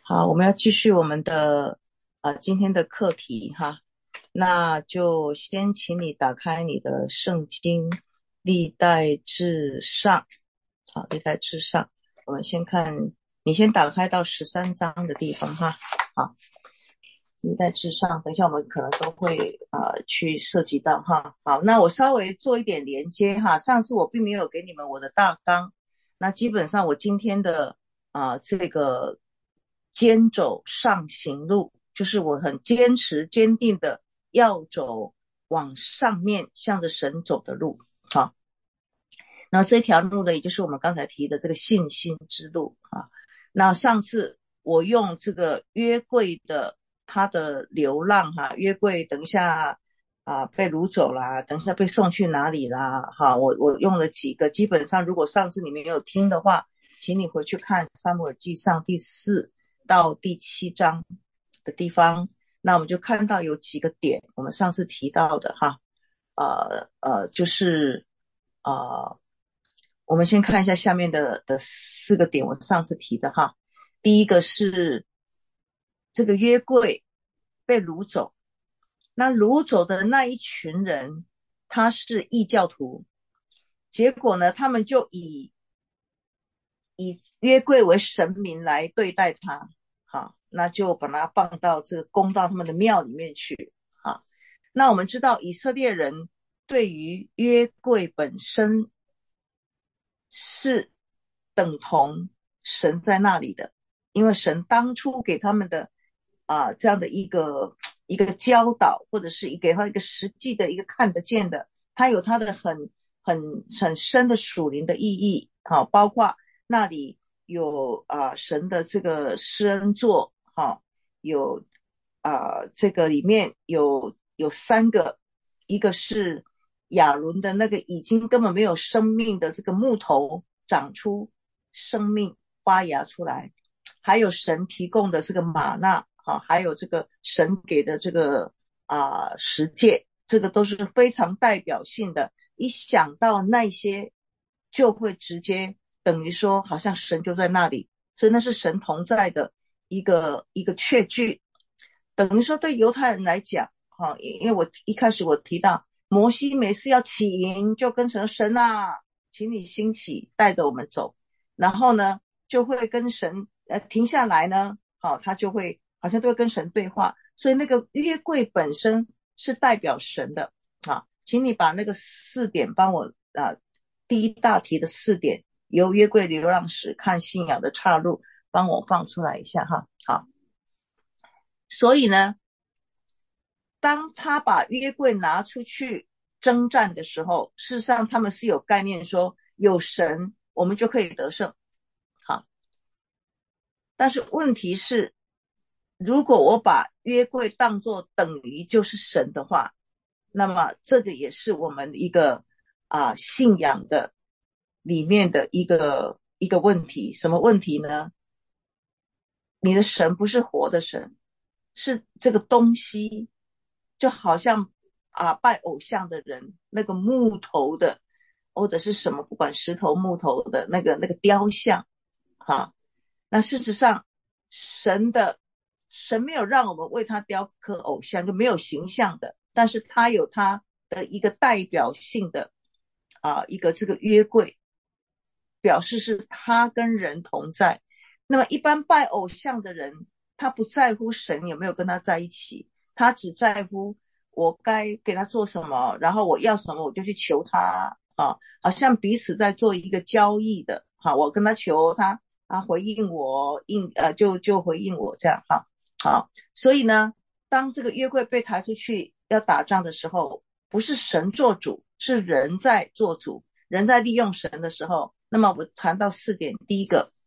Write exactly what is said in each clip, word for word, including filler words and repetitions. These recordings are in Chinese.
好，我们要继续我们的啊、呃今天的课题哈，那就先请你打开你的圣经历代志上，好，历代志上，我们先看，你先打开到十三章的地方哈，好，历代志上，等一下我们可能都会呃去涉及到哈，好，那我稍微做一点连接哈，上次我并没有给你们我的大纲，那基本上我今天的啊、呃、这个坚走上行路，就是我很坚持坚定的要走往上面向着神走的路，好，那这条路呢，也就是我们刚才提的这个信心之路啊。那上次我用这个约柜的他的流浪哈、啊，约柜等一下啊被掳走啦，等一下被送去哪里啦？哈，我我用了几个，基本上如果上次你没有听的话，请你回去看撒母耳记上第四到第七章的地方，那我们就看到有几个点，我们上次提到的哈，呃呃，就是呃我们先看一下下面的的四个点，我上次提的哈。第一个是这个约柜被掳走，那掳走的那一群人，他是异教徒，结果呢，他们就以以约柜为神明来对待他，好，那就把它放到这个供到他们的庙里面去，好。那我们知道以色列人对于约柜本身是等同神在那里的，因为神当初给他们的啊、呃、这样的一个一个教导，或者是给他一个实际的一个看得见的，它有它的很很很深的属灵的意义，好，包括那里有啊、呃、神的这个施恩座，好，有啊、呃、这个里面有有三个，一个是亚伦的那个已经根本没有生命的这个木头长出生命发芽出来，还有神提供的这个玛纳，啊，还有这个神给的这个啊、呃、十诫，这个都是非常代表性的。一想到那些，就会直接等于说，好像神就在那里，所以那是神同在的一个一个确据。等于说，对犹太人来讲，哈，因为我一开始我提到。摩西每次要起营，就跟神神啊，请你兴起，带着我们走。然后呢，就会跟神呃停下来呢，好，他就会好像都会跟神对话。所以那个约柜本身是代表神的啊，请你把那个四点帮我啊，第一大题的四点，由约柜流浪史看信仰的岔路，帮我放出来一下哈。好，所以呢。当他把约柜拿出去征战的时候，事实上他们是有概念说有神我们就可以得胜，好，但是问题是如果我把约柜当作等于就是神的话，那么这个也是我们一个啊信仰的里面的一个一个问题。什么问题呢？你的神不是活的神，是这个东西，就好像啊拜偶像的人那个木头的或者是什么，不管石头木头的那个那个雕像哈。那事实上神的神没有让我们为他雕刻偶像，就没有形象的，但是他有他的一个代表性的啊一个这个约柜，表示是他跟人同在。那么一般拜偶像的人，他不在乎神有没有跟他在一起，他只在乎我该给他做什么，然后我要什么我就去求他啊，好像彼此在做一个交易的，好，我跟他求他，他回应我，应呃就就回应我这样哈，好，所以呢，当这个约柜被抬出去要打仗的时候，不是神做主，是人在做主，人在利用神的时候，那么我谈到四点，第一个。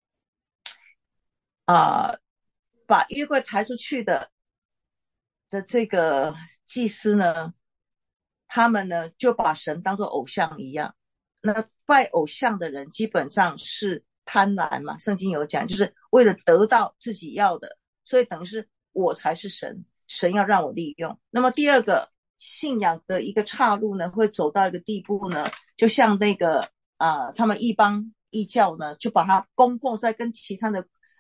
啊、呃，把约柜抬出去的的这个祭司呢，他们呢就把神当作偶像一样。那拜偶像的人基本上是贪婪嘛，圣经有讲，就是为了得到自己要的，所以等于是我才是神，神要让我利用。那么第二个信仰的一个岔路呢，会走到一个地步呢，就像那个啊、呃，他们异邦异教呢，就把它供奉在跟其他的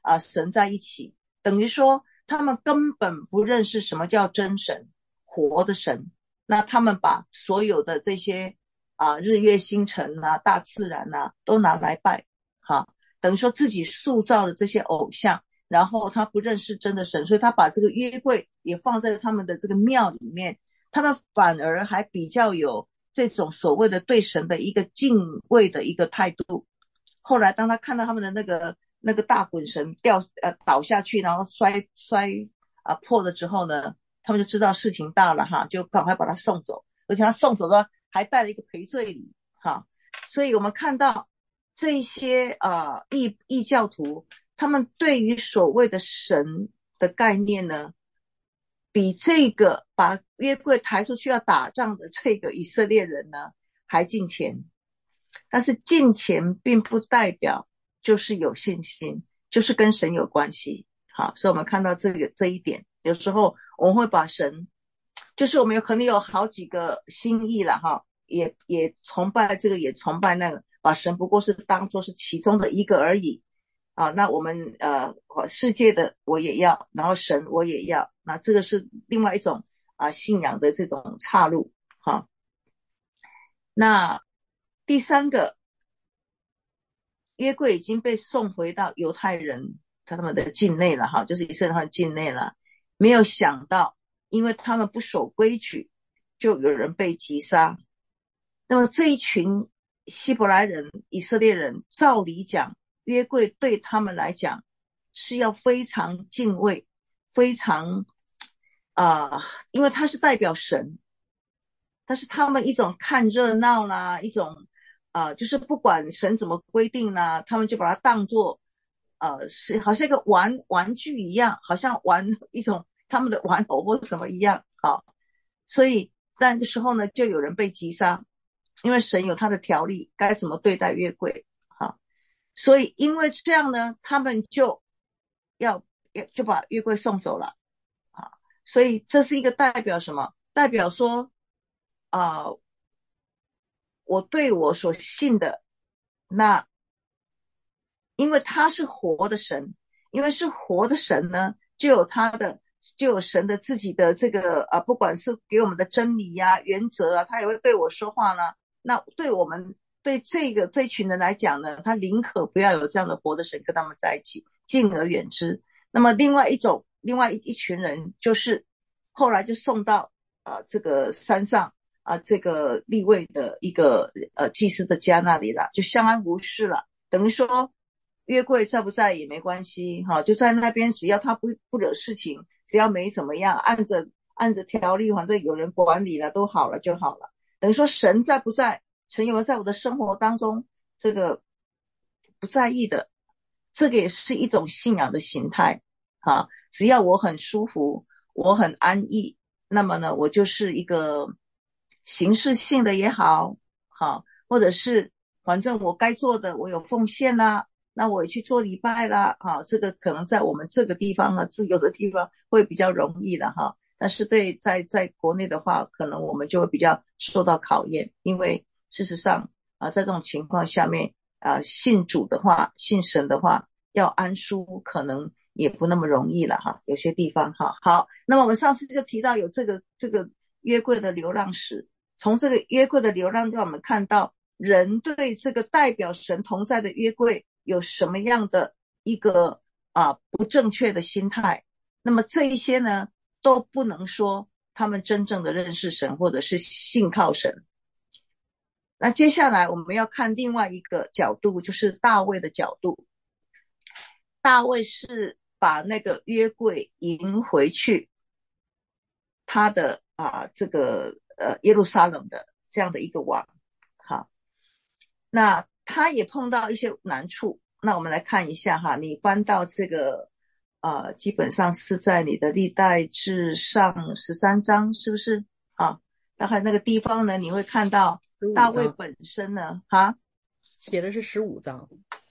啊、呃、神在一起，等于说他们根本不认识什么叫真神，活的神。那他们把所有的这些啊、日月星辰啊、大自然啊都拿来拜，哈，等于说自己塑造的这些偶像，然后他不认识真的神，所以他把这个约柜也放在他们的这个庙里面，他们反而还比较有这种所谓的对神的一个敬畏的一个态度。后来当他看到他们的那个那个大滚神掉呃倒下去，然后摔摔啊、呃、破了之后呢，他们就知道事情大了哈，就赶快把他送走，而且他送走的还带了一个赔罪礼哈。所以我们看到这些啊、呃、异异教徒，他们对于所谓的神的概念呢，比这个把约柜抬出去要打仗的这个以色列人呢还敬虔。但是敬虔并不代表就是有信心，就是跟神有关系。好，所以我们看到这个这一点，有时候我们会把神，就是我们有可能有好几个心意了哈，也也崇拜这个，也崇拜那个，把神不过是当作是其中的一个而已。啊，那我们呃世界的我也要，然后神我也要，那这个是另外一种啊信仰的这种岔路哈。那第三个，约柜已经被送回到犹太人他们的境内了哈，就是以色列人境内了。没有想到，因为他们不守规矩，就有人被击杀。那么这一群希伯来人、以色列人，照理讲，约柜对他们来讲是要非常敬畏，非常啊、呃，因为它是代表神。但是他们一种看热闹啦，一种啊、呃，就是不管神怎么规定啦，他们就把它当作呃是好像一个玩玩具一样，好像玩一种他们的玩偶或什么一样。好，所以在那个时候呢，就有人被击杀，因为神有他的条例，该怎么对待约柜。好，所以因为这样呢，他们就要就把约柜送走了。好，所以这是一个代表什么？代表说啊、呃，我对我所信的，那因为他是活的神，因为是活的神呢，就有他的，就有神的自己的这个啊，不管是给我们的真理呀、啊、原则啊，他也会对我说话呢。那对我们对这个这群人来讲呢，他宁可不要有这样的活的神跟他们在一起，敬而远之。那么另外一种，另外一一群人就是后来就送到啊、呃、这个山上。啊，这个立位的一个呃祭司的家那里了，就相安无事了。等于说约柜在不在也没关系哈，就在那边，只要他不不惹事情，只要没怎么样，按着按着条例，反正有人管理了都好了就好了。等于说神在不在，神有没有在我的生活当中，这个不在意的，这个也是一种信仰的形态哈。只要我很舒服，我很安逸，那么呢，我就是一个形式性的也好，好，或者是反正我该做的，我有奉献啦，那我也去做礼拜啦，哈，这个可能在我们这个地方呢，自由的地方会比较容易的哈。但是对在在国内的话，可能我们就会比较受到考验，因为事实上啊，在这种情况下面啊，信主的话，信神的话，要安舒可能也不那么容易了哈，有些地方哈。好，那么我们上次就提到有这个这个约柜的流浪史，从这个约柜的流浪，让我们看到人对这个代表神同在的约柜有什么样的一个啊不正确的心态。那么这一些呢，都不能说他们真正的认识神或者是信靠神。那接下来我们要看另外一个角度，就是大卫的角度。大卫是把那个约柜迎回去他的啊这个呃耶路撒冷的这样的一个王。好，那他也碰到一些难处。那我们来看一下哈，你翻到这个呃基本上是在你的历代志上十三章，是不是啊？大概那个地方呢，你会看到大卫本身呢哈， 写的是十五章。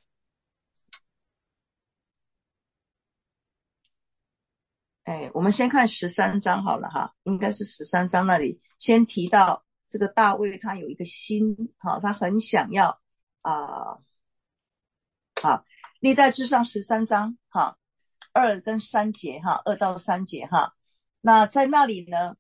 哎，我们先看十三章好了哈，应该是十三章那里先提到这个大卫他有一个心哈，他很想要啊。好， 历代志上十三章哈，二跟三节哈，二到三节哈。那在那里呢，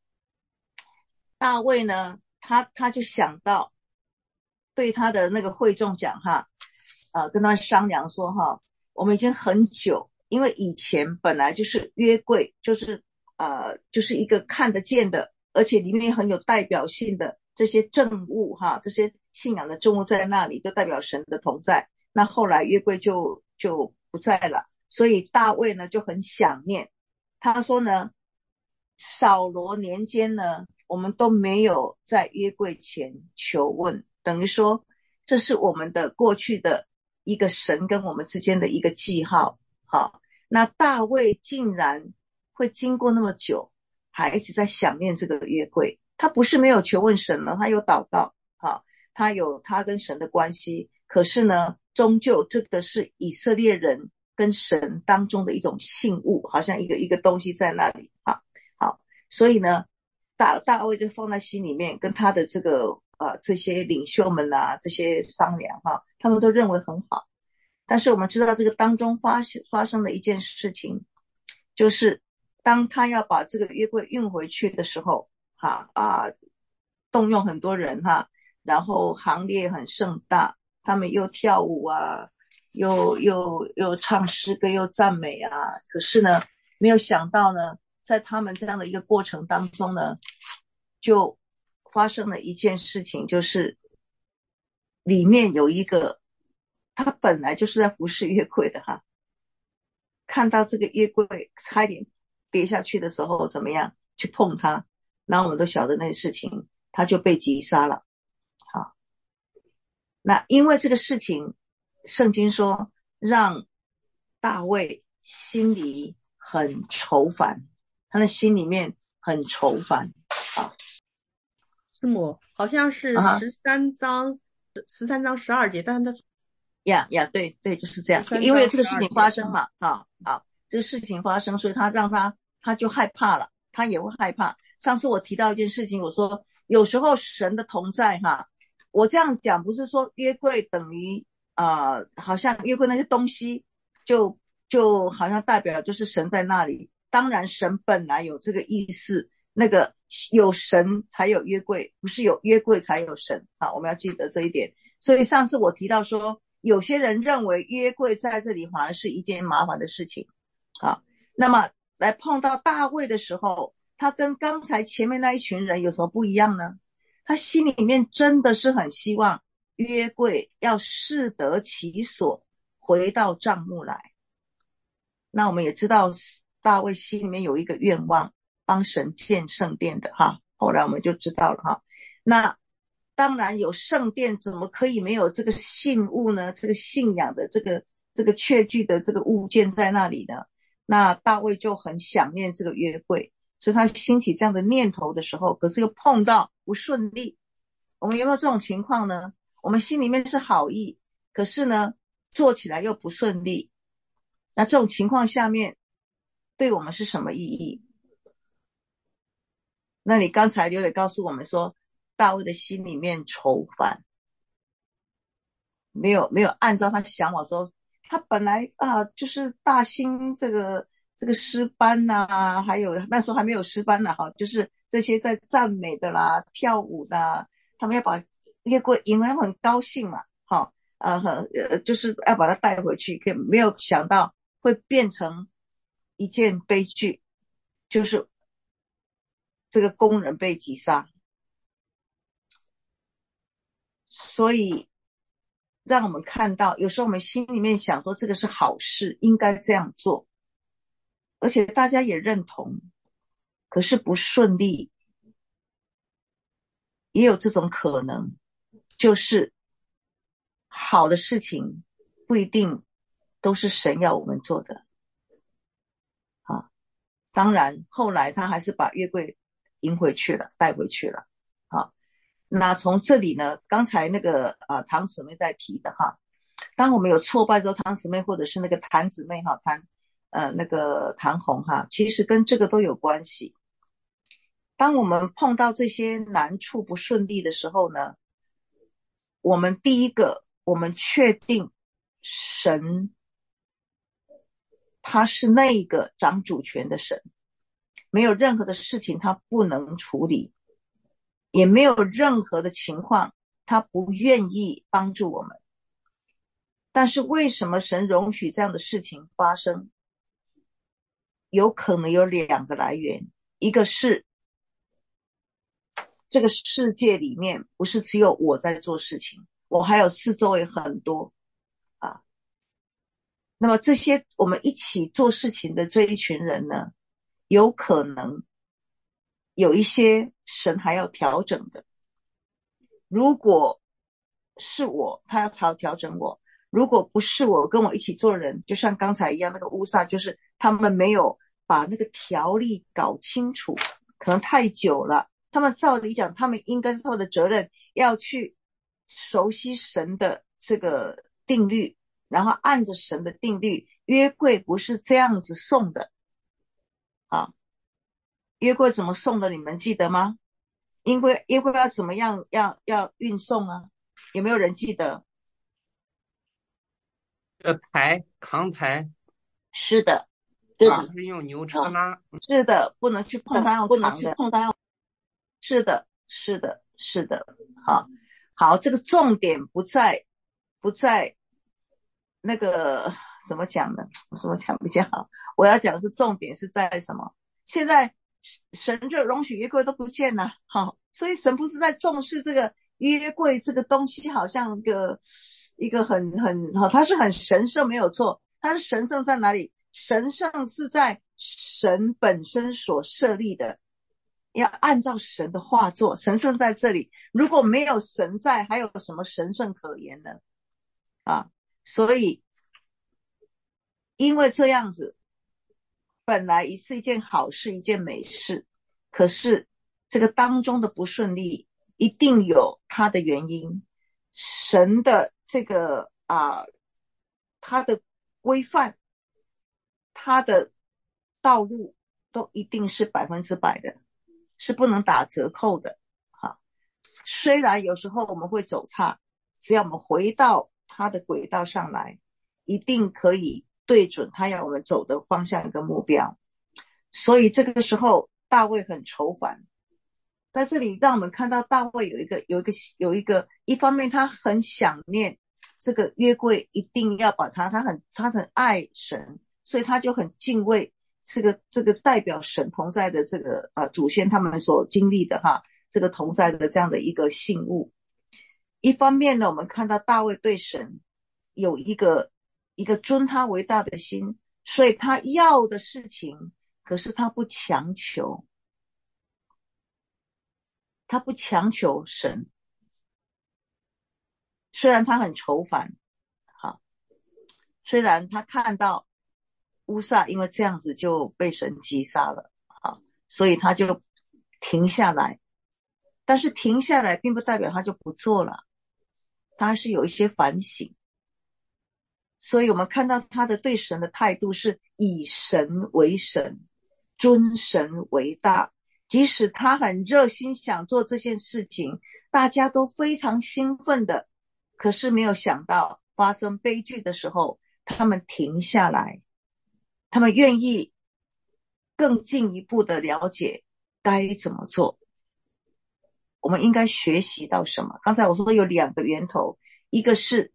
大卫呢，他他就想到对他的那个会众讲哈，呃，跟他商量说哈，我们已经很久，因为以前本来就是约柜，就是呃，就是一个看得见的，而且里面很有代表性的这些证物哈，这些信仰的证物在那里，就代表神的同在。那后来约柜就就不在了，所以大卫呢就很想念。他说呢，扫罗年间呢，我们都没有在约柜前求问，等于说这是我们的过去的一个神跟我们之间的一个记号。好，那大卫竟然会经过那么久还一直在想念这个约柜，他不是没有求问神了，他有祷告，好，他有他跟神的关系，可是呢终究这个是以色列人跟神当中的一种信物，好像一个一个东西在那里。好，好，所以呢大大卫就放在心里面，跟他的这个呃这些领袖们啊这些商量哈，他们都认为很好。但是我们知道这个当中发发生的一件事情，就是当他要把这个约柜运回去的时候哈啊，动用很多人哈，然后行列很盛大，他们又跳舞啊，又又又唱诗歌，又赞美啊。可是呢，没有想到呢，在他们这样的一个过程当中呢，就发生了一件事情，就是里面有一个，他本来就是在服侍约柜的哈，看到这个约柜差一点跌下去的时候，怎么样去碰它？然后我们都晓得那件事情，他就被击杀了。好，那因为这个事情，圣经说让大卫心里很愁烦，他的心里面很愁烦。啊， 师母好像是啊十三章，十三章十二节，但是他呀呀，对对，就是这样。 十三因为章十二节这个事情发生嘛，好好，这个事情发生，所以他让他他就害怕了，他也会害怕。上次我提到一件事情，我说有时候神的同在哈，我这样讲不是说约柜等于啊、呃，好像约柜那些东西就就好像代表就是神在那里。当然神本来有这个意思，那个有神才有约柜，不是有约柜才有神啊，我们要记得这一点。所以上次我提到说，有些人认为约柜在这里反而是一件麻烦的事情啊。那么来碰到大卫的时候，他跟刚才前面那一群人有什么不一样呢？他心里面真的是很希望约柜要适得其所回到帐幕来。那我们也知道大卫心里面有一个愿望，帮神建圣殿的哈，后来我们就知道了哈。那当然有圣殿，怎么可以没有这个信物呢？这个信仰的这个这个确据的这个物件在那里呢？那大卫就很想念这个约柜，所以他兴起这样的念头的时候，可是又碰到不顺利。我们有没有这种情况呢？我们心里面是好意，可是呢做起来又不顺利。那这种情况下面对我们是什么意义？那你刚才就得告诉我们说，大卫的心里面愁烦，没有没有按照他想法说，他本来啊就是大兴这个这个诗班呐、啊，还有那时候还没有诗班呢、啊、哈，就是这些在赞美的啦、跳舞的、啊，他们要把约柜引来，很高兴嘛，哈，呃呃，就是要把它带回去，可没有想到会变成一件悲剧，就是这个工人被击杀。所以让我们看到，有时候我们心里面想说这个是好事，应该这样做，而且大家也认同，可是不顺利，也有这种可能，就是好的事情不一定都是神要我们做的啊。当然后来他还是把约柜迎回去了，带回去了啊。那从这里呢，刚才那个啊唐姊妹在提的哈，当我们有挫败之后，唐姊妹或者是那个谭姊妹哈，谭呃那个谭红哈，其实跟这个都有关系。当我们碰到这些难处不顺利的时候呢，我们第一个，我们确定神他是那个掌主权的神，没有任何的事情他不能处理，也没有任何的情况他不愿意帮助我们。但是为什么神容许这样的事情发生？有可能有两个来源，一个是这个世界里面不是只有我在做事情，我还有四周围很多啊。那么这些我们一起做事情的这一群人呢，有可能有一些神还要调整的。如果是我，他要调调整我；如果不是我，跟我一起做人，就像刚才一样，那个乌撒就是他们没有把那个条例搞清楚，可能太久了。他们照理讲，他们应该是他们的责任，要去熟悉神的这个定律，然后按着神的定律，约柜不是这样子送的啊。约柜怎么送的？你们记得吗？因为约柜要怎么样要要运送啊？有没有人记得？ 呃，抬扛抬， 是的，对不的， 是用牛车拉。 是的，不能去碰它，用不能长的。 去碰它。 是的，是的，是的。好，好，这个重点不在不在那个怎么讲呢？怎么讲比较好？我要讲的是重点是在什么？现在神就容许约柜都不见了，好，所以神不是在重视这个约柜这个东西，好像一个一个很很好，它是很神圣没有错。它是神圣在哪里？神圣是在神本身所设立的，要按照神的话做，神圣在这里。如果没有神在，还有什么神圣可言呢？啊，所以因为这样子，本来是一件好事，一件美事，可是这个当中的不顺利一定有它的原因。神的这个啊，他的规范，他的道路都一定是百分之百的，是不能打折扣的。好，虽然有时候我们会走岔，只要我们回到他的轨道上来，一定可以对准他要我们走的方向跟目标。所以这个时候大卫很愁烦，在这里让我们看到大卫有一个有一个有一个一方面他很想念这个约柜，一定要把他他很他很爱神，所以他就很敬畏这个这个代表神同在的这个啊祖先他们所经历的哈这个同在的这样的一个信物。一方面呢，我们看到大卫对神有一个一个尊他为大的心，所以他要的事情，可是他不强求，他不强求神。虽然他很愁烦，好，虽然他看到乌撒因为这样子就被神击杀了，好，所以他就停下来。但是停下来并不代表他就不做了，他还是有一些反省。所以我们看到他的对神的态度是以神为神，尊神为大。即使他很热心想做这件事情，大家都非常兴奋的，可是没有想到发生悲剧的时候，他们停下来，他们愿意更进一步的了解该怎么做。我们应该学习到什么？刚才我说有两个源头，一个是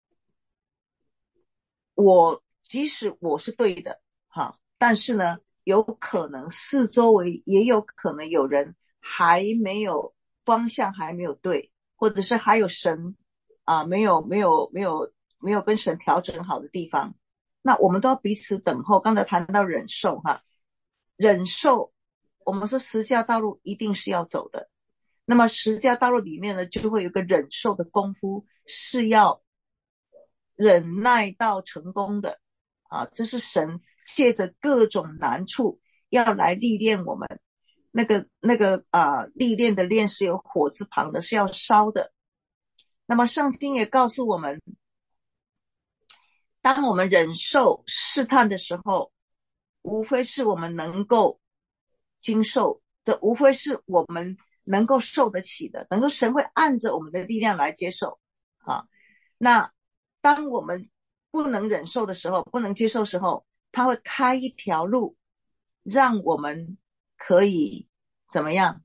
我即使我是对的哈，但是呢有可能四周围也有可能有人还没有方向，还没有对，或者是还有神啊没有没有没有没有跟神调整好的地方，那我们都要彼此等候。刚才谈到忍受哈，忍受我们说十字架道路一定是要走的，那么十字架道路里面呢就会有一个忍受的功夫，是要忍耐到成功的啊，这是神借着各种难处要来历练我们。那个那个啊，历练的练是有火字旁的，是要烧的。那么圣经也告诉我们，当我们忍受试探的时候，无非是我们能够经受的，无非是我们能够受得起的，能够神会按着我们的力量来接受啊。那当我们不能忍受的时候，不能接受的时候，他会开一条路，让我们可以怎么样？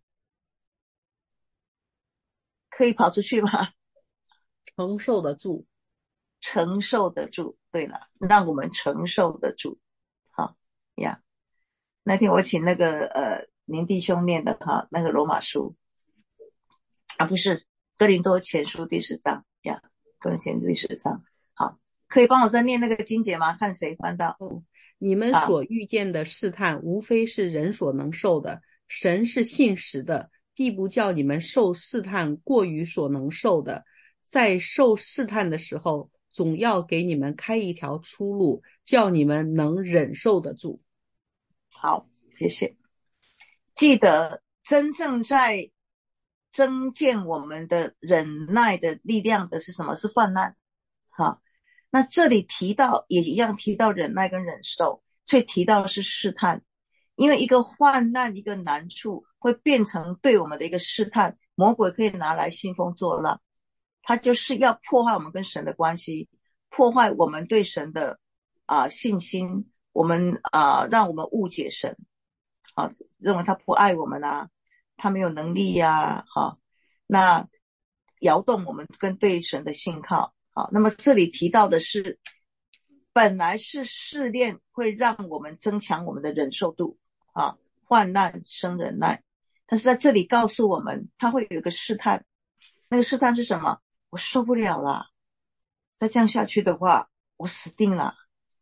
可以跑出去吗？ 承受得住， 承受得住。对了，让我们承受得住。好呀，那天我请那个呃林弟兄念的哈，那个罗马书啊，不是哥林多前书第十章呀，哥林多前书第十章。好，可以帮我再念那个经节吗？看谁翻到。 哦，你们所遇见的试探，无非是人所能受的，神是信实的，必不叫你们受试探过于所能受的，在受试探的时候，总要给你们开一条出路，叫你们能忍受得住。 好，谢谢。记得真正在增建我们的忍耐的力量的是什么？是患难。好，那这里提到也一样提到忍耐跟忍受，所以提到是试探。因为一个患难，一个难处会变成对我们的一个试探，魔鬼可以拿来兴风作浪，他就是要破坏我们跟神的关系，破坏我们对神的啊、呃、信心，我们啊、呃、让我们误解神啊，认为他不爱我们啊，他没有能力呀、啊，哈，那摇动我们跟对神的信靠。好，那么这里提到的是，本来是试炼会让我们增强我们的忍受度啊，患难生忍耐，但是在这里告诉我们，他会有一个试探，那个试探是什么？我受不了了，再这样下去的话，我死定了。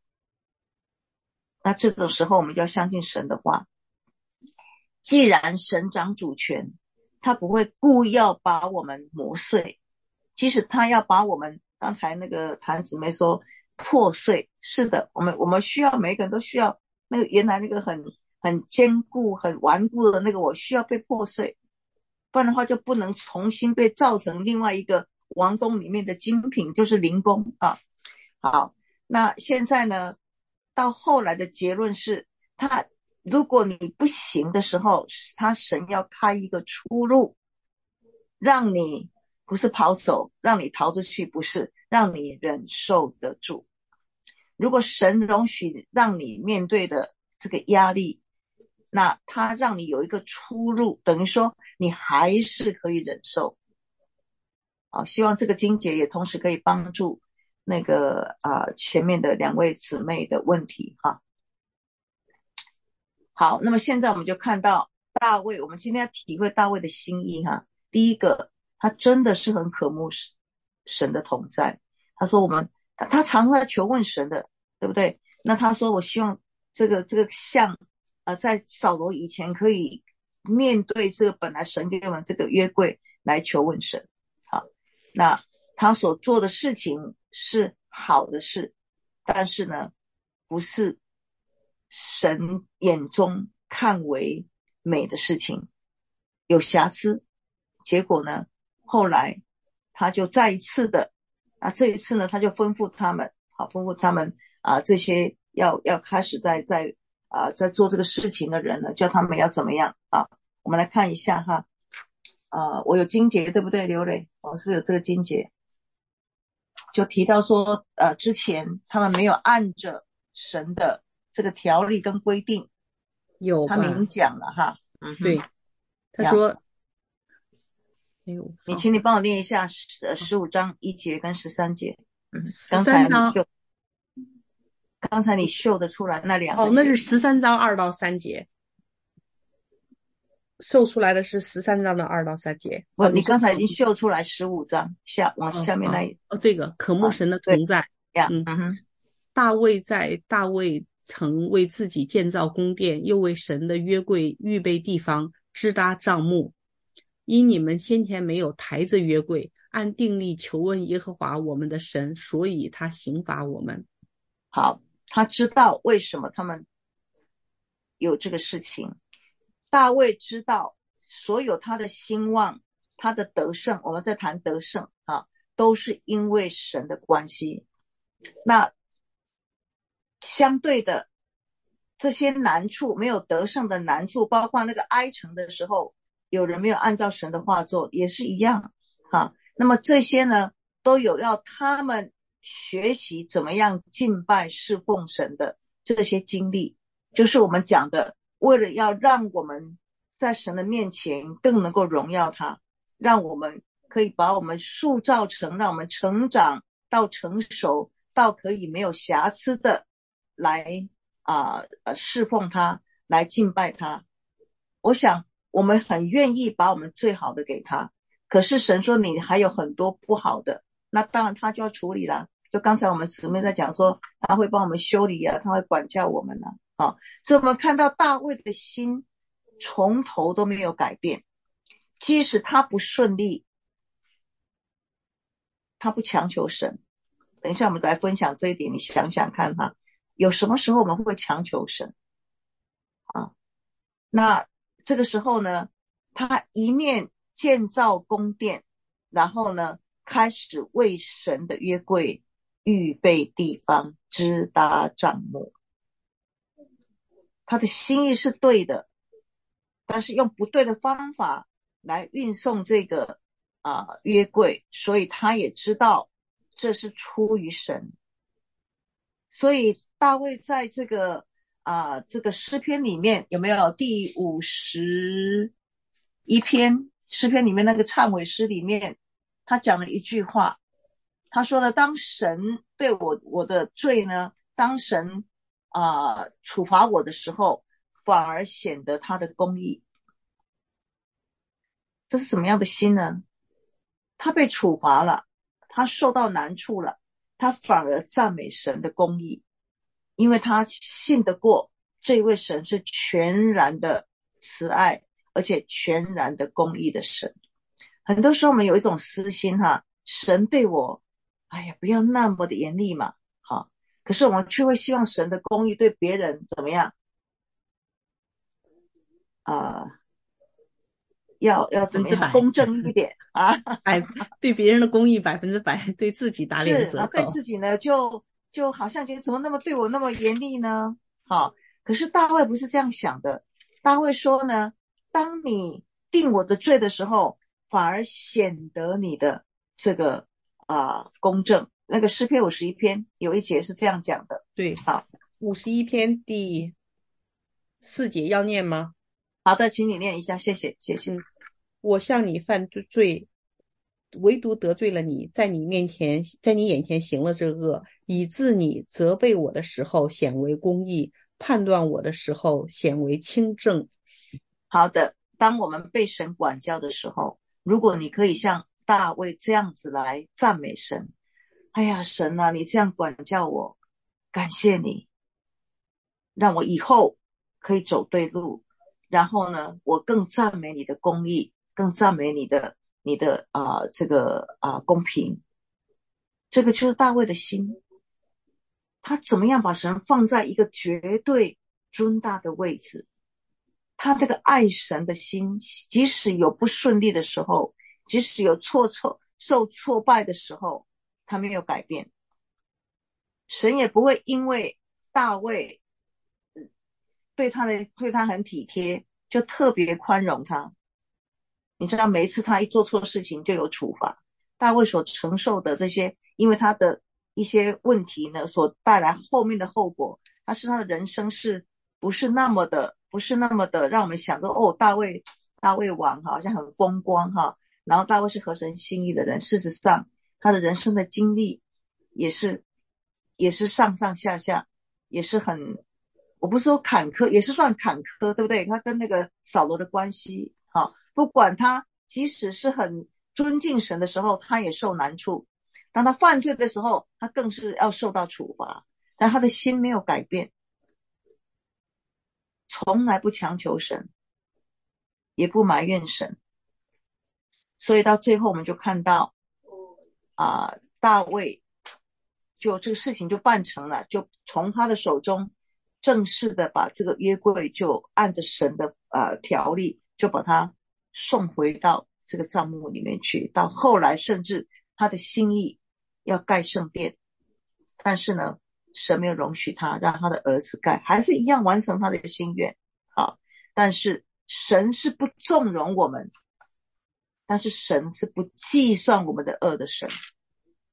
那这种时候，我们就要相信神的话。既然神掌主权，他不会故意要把我们磨碎，即使他要把我们，刚才那个谭姊妹说破碎，是的，我们我们需要，每个人都需要那个原来那个很很坚固很顽固的那个我需要被破碎，不然的话就不能重新被造成另外一个王宫里面的精品，就是灵宫啊。好，那现在呢，到后来的结论是，他如果你不行的时候，他神要开一个出路，让你不是跑走，让你逃出去，不是，让你忍受得住。如果神容许让你面对的这个压力，那他让你有一个出路，等于说你还是可以忍受。好，希望这个经节也同时可以帮助那个啊、呃、前面的两位姊妹的问题哈。好，那么现在我们就看到大卫，我们今天要体会大卫的心意哈。第一个，他真的是很渴慕神的同在。他说我们他他常常在求问神的，对不对？那他说我希望这个这个像呃在扫罗以前可以面对这个本来神给我们这个约柜来求问神。好，那他所做的事情是好的事，但是呢，不是神眼中看为美的事情，有瑕疵。结果呢，后来他就再一次的啊，这一次呢，他就吩咐他们，好，吩咐他们啊，这些要要开始在在啊在做这个事情的人呢，叫他们要怎么样啊？我们来看一下哈，啊，我有经节对不对，刘磊？我是不是有这个经节？就提到说，呃，之前他们没有按着神的这个条例跟规定， 有吧？ 他明讲了哈，嗯哼， 对，他说，哎呦， 你请你帮我念一下十十五章一节跟十三节，嗯， 十刚才三章， 你秀，刚才你秀得出来那两个哦，那是十三章二到三节。秀出来的是十三章的二到三节。 不，你刚才已经秀出来十五章下往下面那一哦, 哦, 哦，这个渴慕神的同在。 呀、 嗯嗯哼， 大卫在大卫曾为自己建造宫殿，又为神的约柜预备地方，支搭帐幕。因你们先前没有抬着约柜，按定例求问耶和华我们的神，所以他刑罚我们。 好，他知道为什么他们有这个事情。大卫知道所有他的兴旺，他的得胜，我们在谈得胜啊，都是因为神的关系。那相对的这些难处，没有得胜的难处，包括那个哀城的时候有人没有按照神的话做，也是一样啊。那么这些呢，都有要他们学习怎么样敬拜侍奉神的这些经历，就是我们讲的，为了要让我们在神的面前更能够荣耀他，让我们可以把我们塑造成，让我们成长到成熟，到可以没有瑕疵的来啊、呃、侍奉他，来敬拜他。我想我们很愿意把我们最好的给他，可是神说你还有很多不好的，那当然他就要处理了。就刚才我们姊妹在讲说，他会帮我们修理啊，他会管教我们啊。好，所以我们看到大卫的心从头都没有改变，即使他不顺利，他不强求神。等一下我们来分享这一点，你想想看哈，有什么时候我们会强求神啊？那这个时候呢，他一面建造宫殿，然后呢开始为神的约柜预备地方，支搭帐幕。他的心意是对的，但是用不对的方法来运送这个啊、呃、约柜，所以他也知道这是出于神。所以大卫在这个啊、呃、这个诗篇里面，有没有第五十一篇诗篇里面那个忏悔诗里面，他讲了一句话，他说呢，当神对我我的罪呢，当神啊、呃、处罚我的时候，反而显得他的公义。这是什么样的心呢？他被处罚了，他受到难处了，他反而赞美神的公义，因为他信得过这位神是全然的慈爱，而且全然的公义的神。很多时候我们有一种私心哈，神对我哎呀不要那么的严厉嘛，好，可是我们却会希望神的公义对别人怎么样啊、呃要要怎么样公正一点啊？ 百对别人的公义百分之百，对自己打脸是， 折扣。 然后对自己呢，就就好像觉得怎么那么对我那么严厉呢？好，可是大卫不是这样想的。大卫说呢，当你定我的罪的时候，反而显得你的这个啊、呃、公正。那个诗篇五十一篇有一节是这样讲的。 对， 好， 五十一篇第四节要念吗？ 好的，请你念一下，谢谢，谢谢。 嗯，我向你犯罪，唯独得罪了你，在你面前，在你眼前行了这恶，以致你责备我的时候显为公义，判断我的时候显为清正。 好的，当我们被神管教的时候，如果你可以像大卫这样子来赞美神，哎呀，神啊，你这样管教我，感谢你，让我以后可以走对路。然后呢，我更赞美你的公义，更赞美你的你的啊、呃、这个啊、呃、公平。这个就是大卫的心，他怎么样把神放在一个绝对尊大的位置。他那个爱神的心，即使有不顺利的时候，即使有挫挫受挫败的时候，他没有改变。神也不会因为大卫对他的对他很体贴，就特别宽容他。你知道每一次他一做错事情就有处罚。大卫所承受的这些，因为他的一些问题呢，所带来后面的后果，他是他的人生是不是那么的不是那么的让我们想说，哦，大卫大卫王好像很风光哈，然后大卫是合神心意的人。事实上他的人生的经历也是也是上上下下，也是很，我不是说坎坷，也是算坎坷，对不对？他跟那个扫罗的关系，好，不管他即使是很尊敬神的时候，他也受难处。当他犯罪的时候，他更是要受到处罚，但他的心没有改变，从来不强求神，也不埋怨神。所以到最后我们就看到啊、呃，大卫就这个事情就办成了，就从他的手中正式的把这个约柜就按着神的呃条例就把它送回到这个帐幕里面去。到后来甚至他的心意要盖圣殿，但是呢神没有容许他，让他的儿子盖，还是一样完成他的心愿。好，但是神是不纵容我们，但是神是不计算我们的恶的神。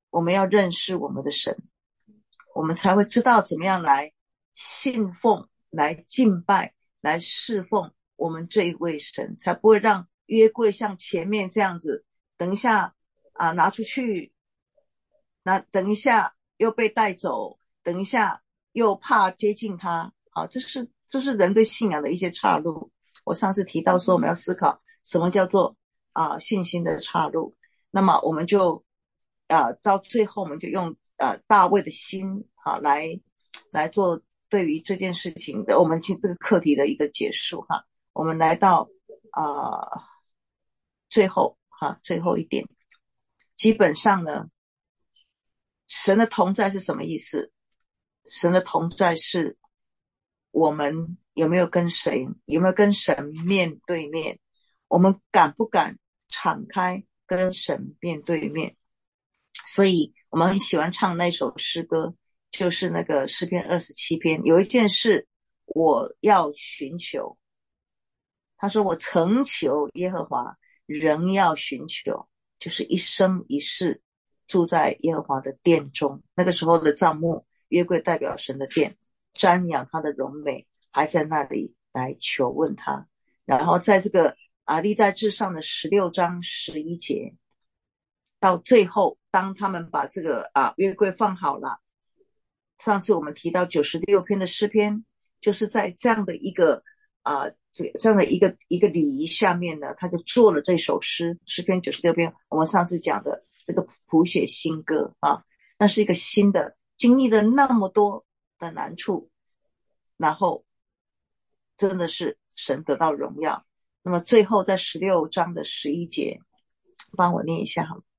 我们要认识我们的神，我们才会知道怎么样来信奉、来敬拜、来侍奉我们这一位神，才不会让约柜像前面这样子，等一下啊拿出去，那等一下又被带走，等一下又怕接近他。啊，这是这是人对信仰的一些岔路。我上次提到说，我们要思考什么叫做啊信心的岔路。那么我们就啊到最后，我们就用呃大卫的心啊来来做对于这件事情的我们这个课题的一个结束哈。我们来到啊最后哈最后一点，基本上呢，神的同在是什么意思？神的同在是我们有没有跟谁，有没有跟神面对面？我们敢不敢敞开跟神面对面？所以我们很喜欢唱那首诗歌，就是那个诗篇二十七篇，有一件事我要寻求。他说我曾求耶和华，仍要寻求，就是一生一世住在耶和华的殿中。那个时候的帐幕，约柜代表神的殿，瞻仰他的荣美，还在那里来求问他。然后在这个啊历代志上的十六章十一节，到最后当他们把这个啊约柜放好了，上次我们提到九十六篇的诗篇，就是在这样的一个啊这这样的一个一个礼仪下面呢，他就做了这首诗，诗篇九十六篇，我们上次讲的这个谱写新歌啊，那是一个新的，经历了那么多的难处，然后真的是神得到荣耀。那么最后在十六章的十一节，帮我念一下好吗？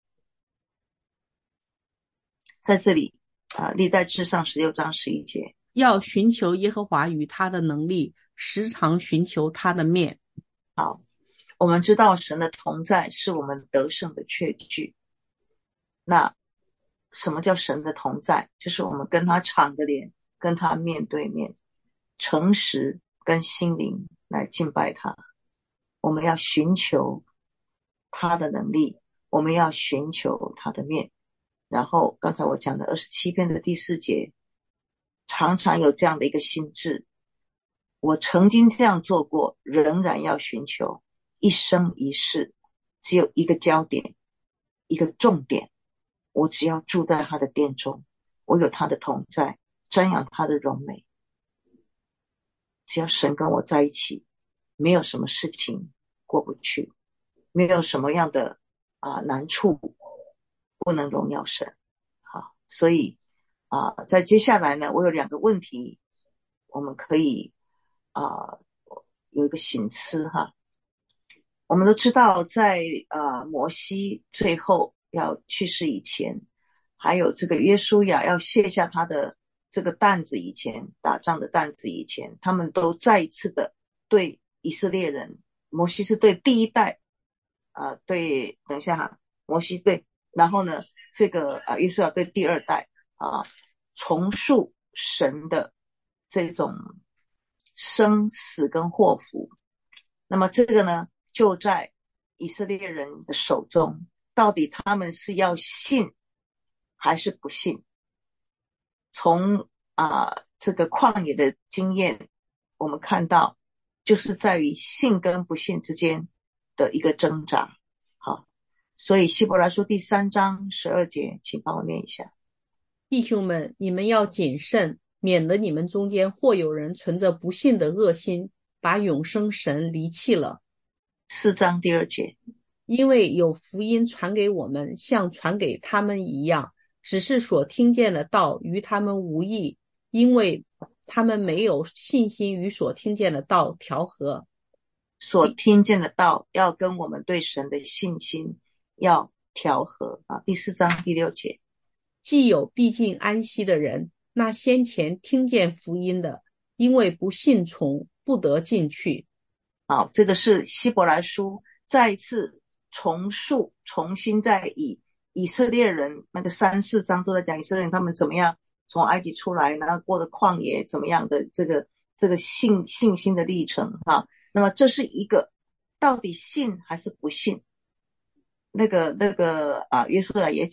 在这里啊，历代志上十六章十一节， 要寻求耶和华与他的能力，时常寻求他的面。 好，我们知道神的同在是我们得胜的确据。那什么叫神的同在？就是我们跟他敞着脸，跟他面对面，诚实跟心灵来敬拜他。我们要寻求他的能力，我们要寻求他的面。然后刚才我讲的二十七篇的第四节，常常有这样的一个心志，我曾经这样做过，仍然要寻求，一生一世只有一个焦点，一个重点，我只要住在他的殿中，我有他的同在，瞻仰他的荣美，只要神跟我在一起，没有什么事情过不去，没有什么样的啊难处不能荣耀神。好，所以啊，在接下来呢，我有两个问题，我们可以啊有一个省思哈。我们都知道在，在啊摩西最后要去世以前，还有这个约书亚要卸下他的这个担子以前，打仗的担子以前，他们都再一次的对以色列人，摩西是对第一代啊、呃，对，等一下哈，摩西对，然后呢，这个啊约书亚对第二代啊，重述神的这种生死跟祸福。那么这个呢，就在以色列人的手中，到底他们是要信还是不信？从啊、呃、这个旷野的经验，我们看到就是在于信跟不信之间的一个挣扎。好，所以希伯来书第三章十二节，请帮我念一下。 弟兄们，你们要谨慎，免得你们中间或有人存着不信的恶心，把永生神离弃了。 四章第二节， 因为有福音传给我们，像传给他们一样，只是所听见的道与他们无益，因为他们没有信心与所听见的道调和。 所听见的道要跟我们对神的信心要调和啊。第四章第六节， 既有必尽安息的人，那先前听见福音的，因为不信从，不得进去。 好，这个是希伯来书再一次重述，重新再以以色列人那个三四章都在讲以色列人他们怎么样从埃及出来，然后过的旷野怎么样的这个这个信信心的历程哈。那么这是一个到底信还是不信？那个那个啊，约书亚也讲，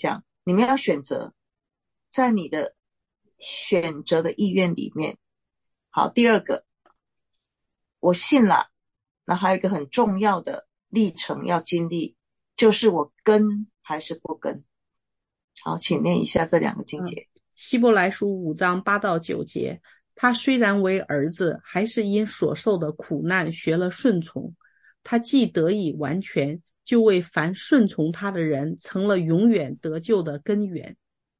你们要选择，在你的选择的意愿里面。好，第二个，我信了，那还有一个很重要的历程要经历，就是我跟还是不跟。好，请念一下这两个经节。 嗯、希伯来书五章八到九节，他虽然为儿子，还是因所受的苦难学了顺从。他既得以完全，就为凡顺从他的人成了永远得救的根源。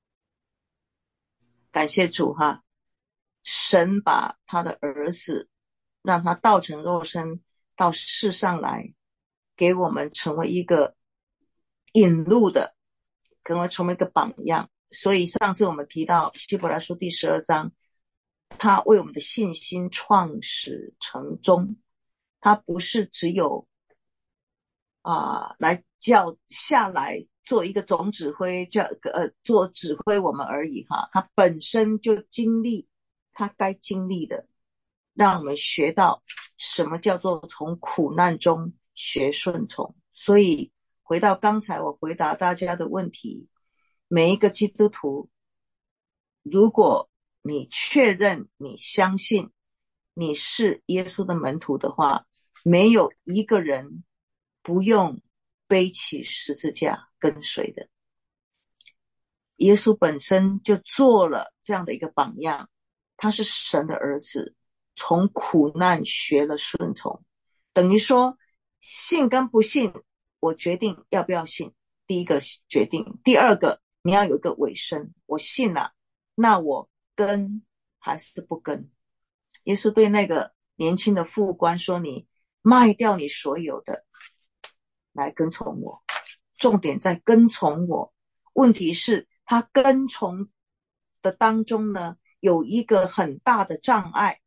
感谢主哈，神把他的儿子让他道成肉身到世上来，给我们成为一个引路的，跟我成为一个榜样。所以上次我们提到希伯来书第十二章，他为我们的信心创始成终，他不是只有啊、呃、来叫下来做一个总指挥，叫呃做指挥我们而已哈，他本身就经历他该经历的，让我们学到什么叫做从苦难中学顺从。所以回到刚才我回答大家的问题，每一个基督徒，如果你确认你相信你是耶稣的门徒的话，没有一个人不用背起十字架跟随的。耶稣本身就做了这样的一个榜样，他是神的儿子，从苦难学了顺从，等于说信跟不信，我决定要不要信，第一个决定。第二个，你要有一个尾声，我信了，那我跟还是不跟。耶稣对那个年轻的副官说，你卖掉你所有的来跟从我。重点在跟从我，问题是他跟从的当中呢，有一个很大的障碍，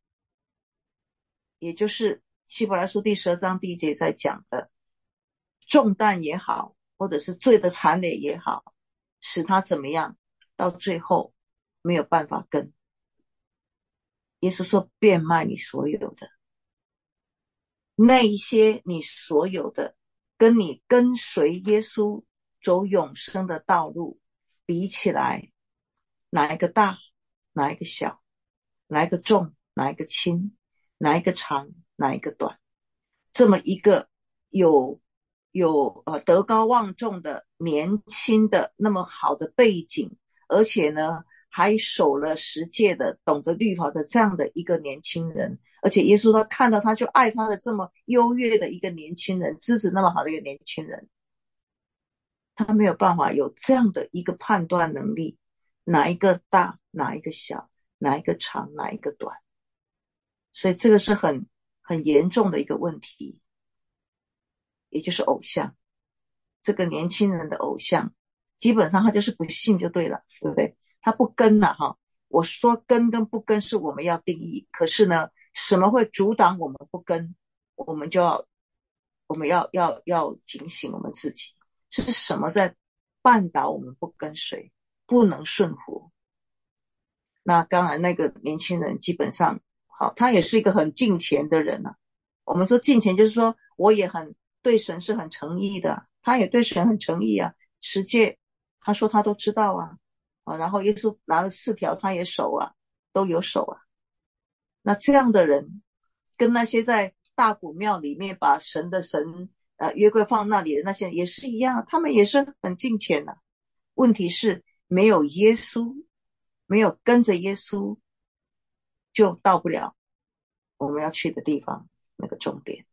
也就是希伯来书第十二章第一节在讲的重担也好，或者是罪的残累也好，使他怎么样，到最后没有办法跟。耶稣说，变卖你所有的，那一些你所有的，跟你跟随耶稣走永生的道路比起来，哪一个大，哪一个小，哪一个重，哪一个轻，哪一个长，哪一个短。这么一个有有呃德高望重的年轻的那么好的背景，而且呢还守了十诫的，懂得律法的这样的一个年轻人，而且耶稣他看到他就爱他的这么优越的一个年轻人，资质那么好的一个年轻人，他没有办法有这样的一个判断能力，哪一个大，哪一个小，哪一个长，哪一个短。所以这个是很很严重的一个问题，也就是偶像。这个年轻人的偶像基本上他就是不信就对了，对不对？他不跟了哈。我说跟跟不跟是我们要定义，可是呢什么会阻挡我们不跟，我们就要我们要要要警醒我们自己，是什么在绊倒我们不跟随，不能顺服。那当然那个年轻人基本上好，他也是一个很敬虔的人啊。我们说敬虔就是说我也很对神是很诚意的，他也对神很诚意啊，十诫他说他都知道啊，啊然后耶稣拿了四条他也守啊，都有守啊。那这样的人跟那些在大古庙里面把神的神呃约柜放那里的那些人也是一样，他们也是很敬虔的。问题是没有耶稣，没有跟着耶稣，就到不了我们要去的地方，那个终点。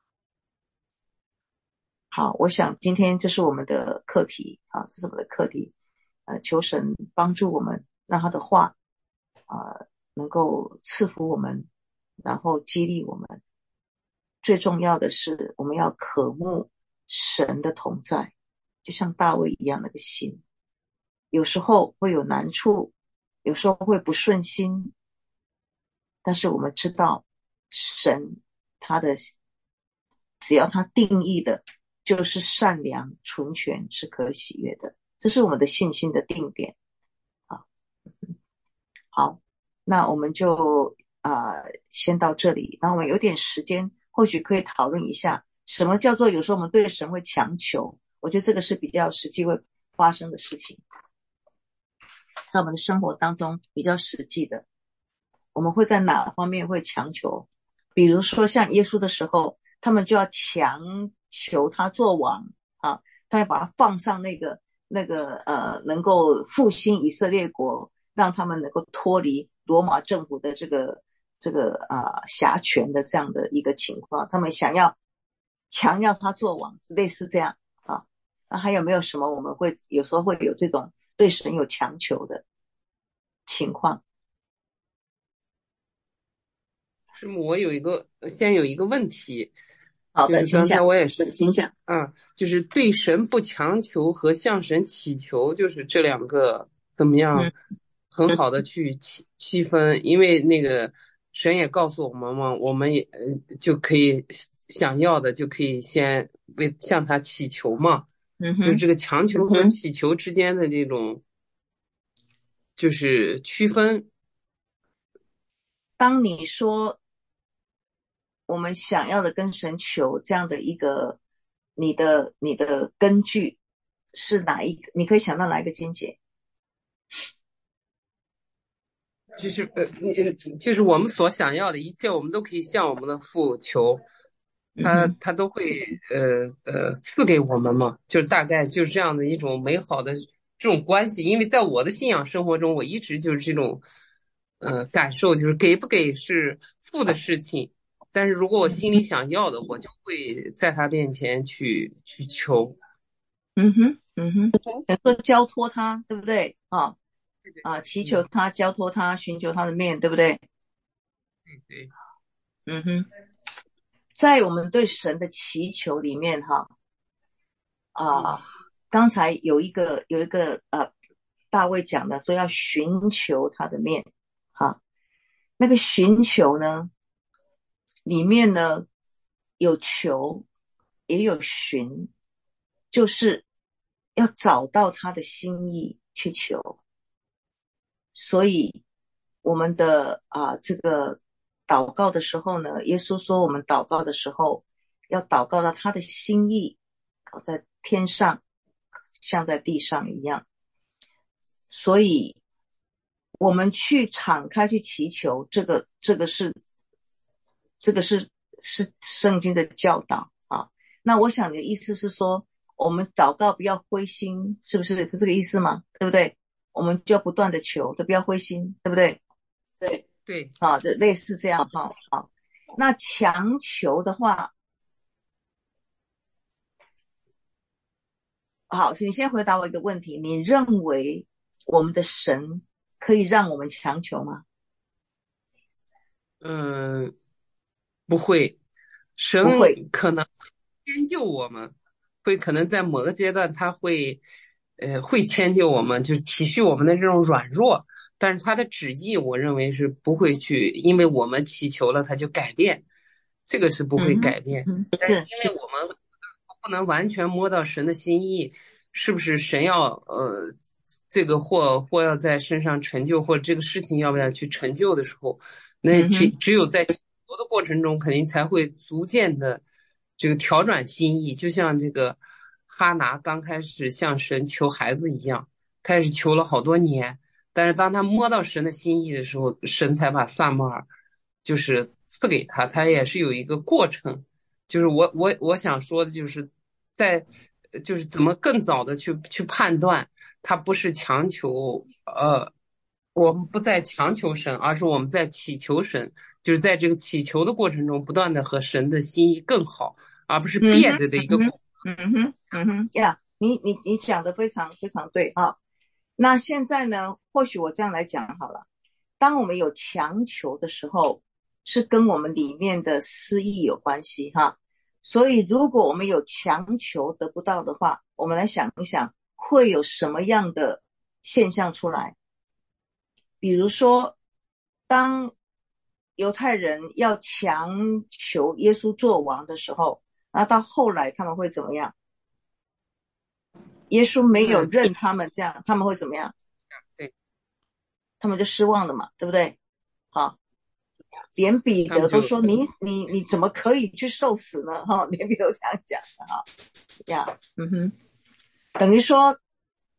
好，我想今天这是我们的课题啊，这是我们的课题，呃，求神帮助我们，让他的话啊、呃、能够赐福我们，然后激励我们。最重要的是，我们要渴慕神的同在，就像大卫一样那个心。有时候会有难处，有时候会不顺心，但是我们知道神他的只要他定义的就是善良纯全是可喜悦的，这是我们的信心的定点啊。好，那我们就啊、呃、先到这里，那我们有点时间或许可以讨论一下什么叫做有时候我们对神会强求，我觉得这个是比较实际会发生的事情，在我们的生活当中比较实际的，我们会在哪方面会强求？比如说像耶稣的时候，他们就要强求他做王啊，他要把他放上那个那个呃，能够复兴以色列国，让他们能够脱离罗马政府的这个这个啊、呃、辖权的这样的一个情况，他们想要强要他做王，类似这样啊。那还有没有什么我们会有时候会有这种对神有强求的情况？ 师母，我有一个先有一个问题， 好的， 就是刚才请讲， 我也是请讲。 啊，就是对神不强求和向神祈求，就是这两个怎么样嗯很好的去区区分？因为那个神也告诉我们嘛，我们也呃就可以想要的就可以先为向他祈求嘛， 嗯哼， 就是这个强求和祈求之间的这种就是区分。 当你说我们想要的跟神求这样的一个，你的你的根据是哪一个？你可以想到哪一个经节？ 就是呃，你就是我们所想要的一切，我们都可以向我们的父求，他嗯他都会呃呃赐给我们嘛，就是大概就是这样的一种美好的这种关系。因为在我的信仰生活中，我一直就是这种呃感受，就是给不给是父的事情，但是如果我心里想要的，我就会在他面前去去求。 嗯哼，嗯哼，能够交托他，对不对？啊啊，祈求他，交托他，寻求他的面，对不对？ 对对， 嗯哼，在我们对神的祈求里面，哈啊，刚才有一个有一个呃，大卫讲的说要寻求他的面，哈，那个寻求呢，里面呢有求，也有寻，就是要找到他的心意去求。所以我们的啊、呃、这个祷告的时候呢，耶稣说我们祷告的时候要祷告到他的心意，搞在天上像在地上一样。所以我们去敞开去祈求，这个这个是这个是是圣经的教导啊。那我想你的意思是说，我们祷告不要灰心，是不是是这个意思吗？对不对？我们就要不断的求，都不要灰心，对不对？对对， 啊，这类似这样哈。好，那强求的话，好，你先回答我一个问题：你认为我们的神可以让我们强求吗？ 嗯，不会，神不会。 可能迁就我们，会可能在某个阶段他会，呃，会迁就我们，就是体恤我们的这种软弱，但是他的旨意，我认为是不会去，因为我们祈求了，他就改变，这个是不会嗯改变。 嗯， 但是是因为我们不能完全摸到神的心意，是不是神要呃这个或或要在身上成就，或者这个事情要不要去成就的时候，那只嗯只有在祈求的过程中，肯定才会逐渐的这个调转心意，就像这个哈拿刚开始向神求孩子一样，开始求了好多年，但是当他摸到神的心意的时候，神才把撒母耳就是赐给他，他也是有一个过程。就是我我我想说的就是在就是怎么更早的去去判断，他不是强求，呃，我们不在强求神，而是我们在祈求神，就是在这个祈求的过程中，不断的和神的心意更好，而不是嗯憋着的一个过程。 嗯哼嗯哼呀，你你你讲的非常非常对啊。那现在呢，或许我这样来讲好了，当我们有强求的时候，是跟我们里面的私意有关系哈。所以如果我们有强求得不到的话，我们来想一想会有什么样的现象出来。比如说当犹太人要强求耶稣做王的时候，那到后来他们会怎么样？耶稣没有认他们这样，他们会怎么样？ 对， 他们就失望了嘛，对不对？好，连彼得都说你你你怎么可以去受死呢？哈，连彼得这样讲的哈呀，嗯哼，等于说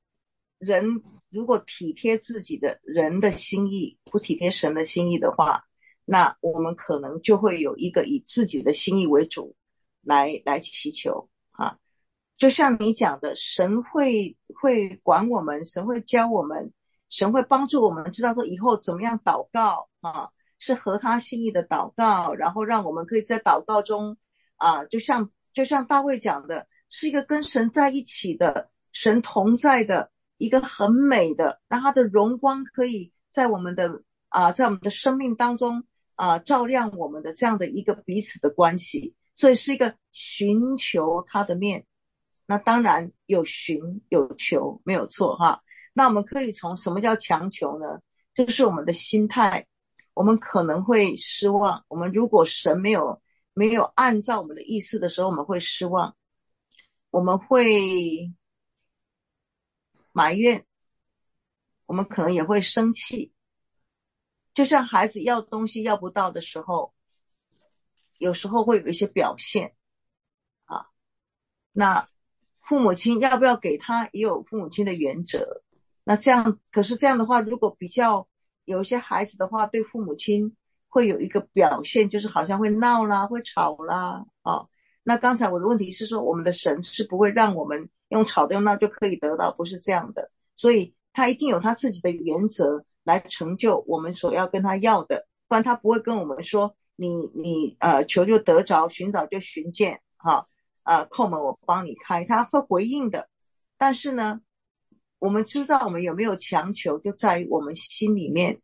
人如果体贴自己的人的心意，不体贴神的心意的话，那我们可能就会有一个以自己的心意为主来来祈求啊。就像你讲的，神会会管我们，神会教我们，神会帮助我们知道说以后怎么样祷告啊，是合他心意的祷告，然后让我们可以在祷告中啊，就像就像大卫讲的，是一个跟神在一起的，神同在的一个很美的，让他的荣光可以在我们的啊，在我们的生命当中啊照亮我们的这样的一个彼此的关系，所以是一个寻求他的面。那当然有寻有求，没有错哈。那我们可以从什么叫强求呢？就是我们的心态，我们可能会失望。我们如果神没有没有按照我们的意思的时候，我们会失望，我们会埋怨，我们可能也会生气。就像孩子要东西要不到的时候，有时候会有一些表现啊。那父母亲要不要给他，也有父母亲的原则。那这样，可是这样的话，如果比较有一些孩子的话，对父母亲会有一个表现，就是好像会闹啦，会吵啦啊。那刚才我的问题是说，我们的神是不会让我们用吵的用闹就可以得到，不是这样的。所以他一定有他自己的原则来成就我们所要跟他要的，不然他不会跟我们说你你呃求就得着，寻找就寻见哈。啊，叩门我帮你开，他会回应的。但是呢，我们知道我们有没有强求，就在于我们心里面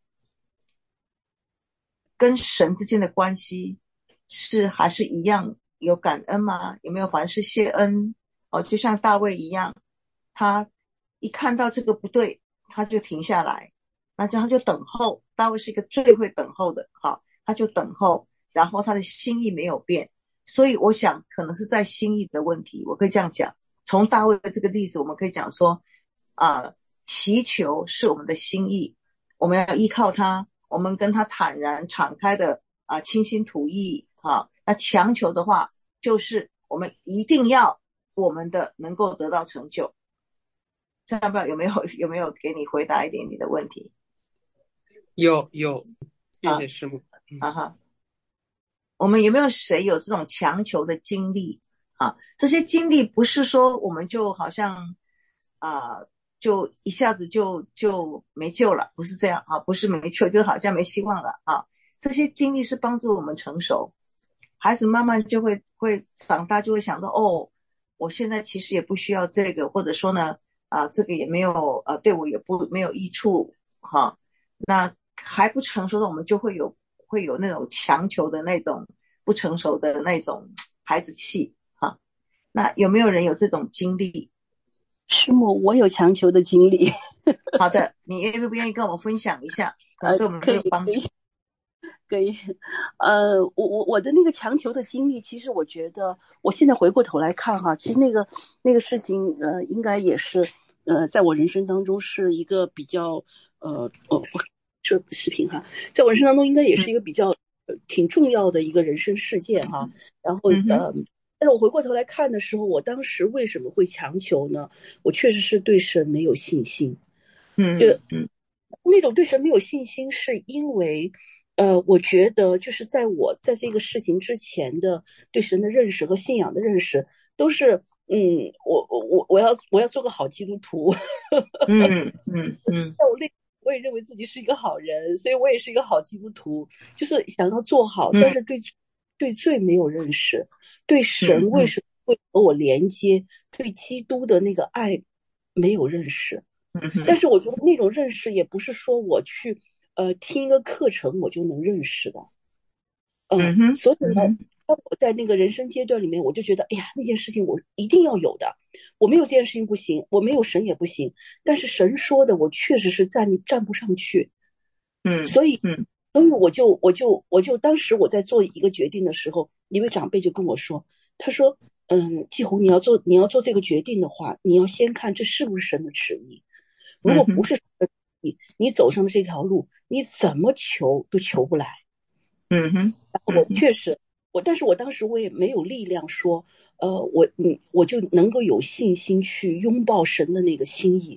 跟神之间的关系是还是一样有感恩吗？有没有凡事谢恩？哦，就像大卫一样，他一看到这个不对，他就停下来，那这样他就等候。大卫是一个最会等候的，好，他就等候，然后他的心意没有变。所以我想可能是在心意的问题，我可以这样讲。从大卫的这个例子，我们可以讲说啊，祈求是我们的心意，我们要依靠他，我们跟他坦然敞开的啊，倾心吐意啊。那强求的话，就是我们一定要我们的能够得到成就。这样不知道有没有有没有给你回答一点你的问题？ 有有，谢谢师母。 啊哈。我们有没有谁有这种强求的经历啊？这些经历不是说我们就好像啊，就一下子就就没救了，不是这样啊，不是没救，就好像没希望了啊。这些经历是帮助我们成熟，孩子慢慢就会会长大，就会想到哦，我现在其实也不需要这个，或者说呢啊，这个也没有呃对我也不没有益处哈、啊。那还不成熟的我们就会有。会有那种强求的那种不成熟的那种孩子气哈。那有没有人有这种经历？ 师母，我有强求的经历。 好的，你愿不愿意跟我们分享一下？可能对我们很有帮助。 可以，呃，我我我的那个强求的经历，其实我觉得，我现在回过头来看哈，其实那个那个事情，呃，应该也是，呃，在我人生当中是一个比较，呃，我这视频哈，在我人生当中应该也是一个比较、呃、挺重要的一个人生事件哈。然后呃，但是我回过头来看的时候，我当时为什么会强求呢？我确实是对神没有信心。 嗯就嗯， 那种对神没有信心，是因为呃，我觉得就是在我在这个事情之前的对神的认识和信仰的认识，都是嗯，我我我要我要做个好基督徒。 嗯嗯嗯， 在我内我也认为自己是一个好人，所以我也是一个好基督徒，就是想要做好，但是对对罪没有认识，对神为什么会和我连接，对基督的那个爱没有认识。但是我觉得那种认识也不是说我去呃听一个课程我就能认识的。嗯、呃，所以呢，当我在那个人生阶段里面，我就觉得，哎呀，那件事情我一定要有的。我没有这件事情不行，我没有神也不行。但是神说的，我确实是站站不上去。 嗯， 所以， 嗯， 所以我就我就我就当时我在做一个决定的时候，一位长辈就跟我说，他说，嗯，季红，你要做你要做这个决定的话，你要先看这是不是神的旨意。如果不是神的旨意，你走上的这条路，你怎么求都求不来。 嗯哼， 我确实，我但是我当时我也没有力量说，呃，我嗯，我就能够有信心去拥抱神的那个心意。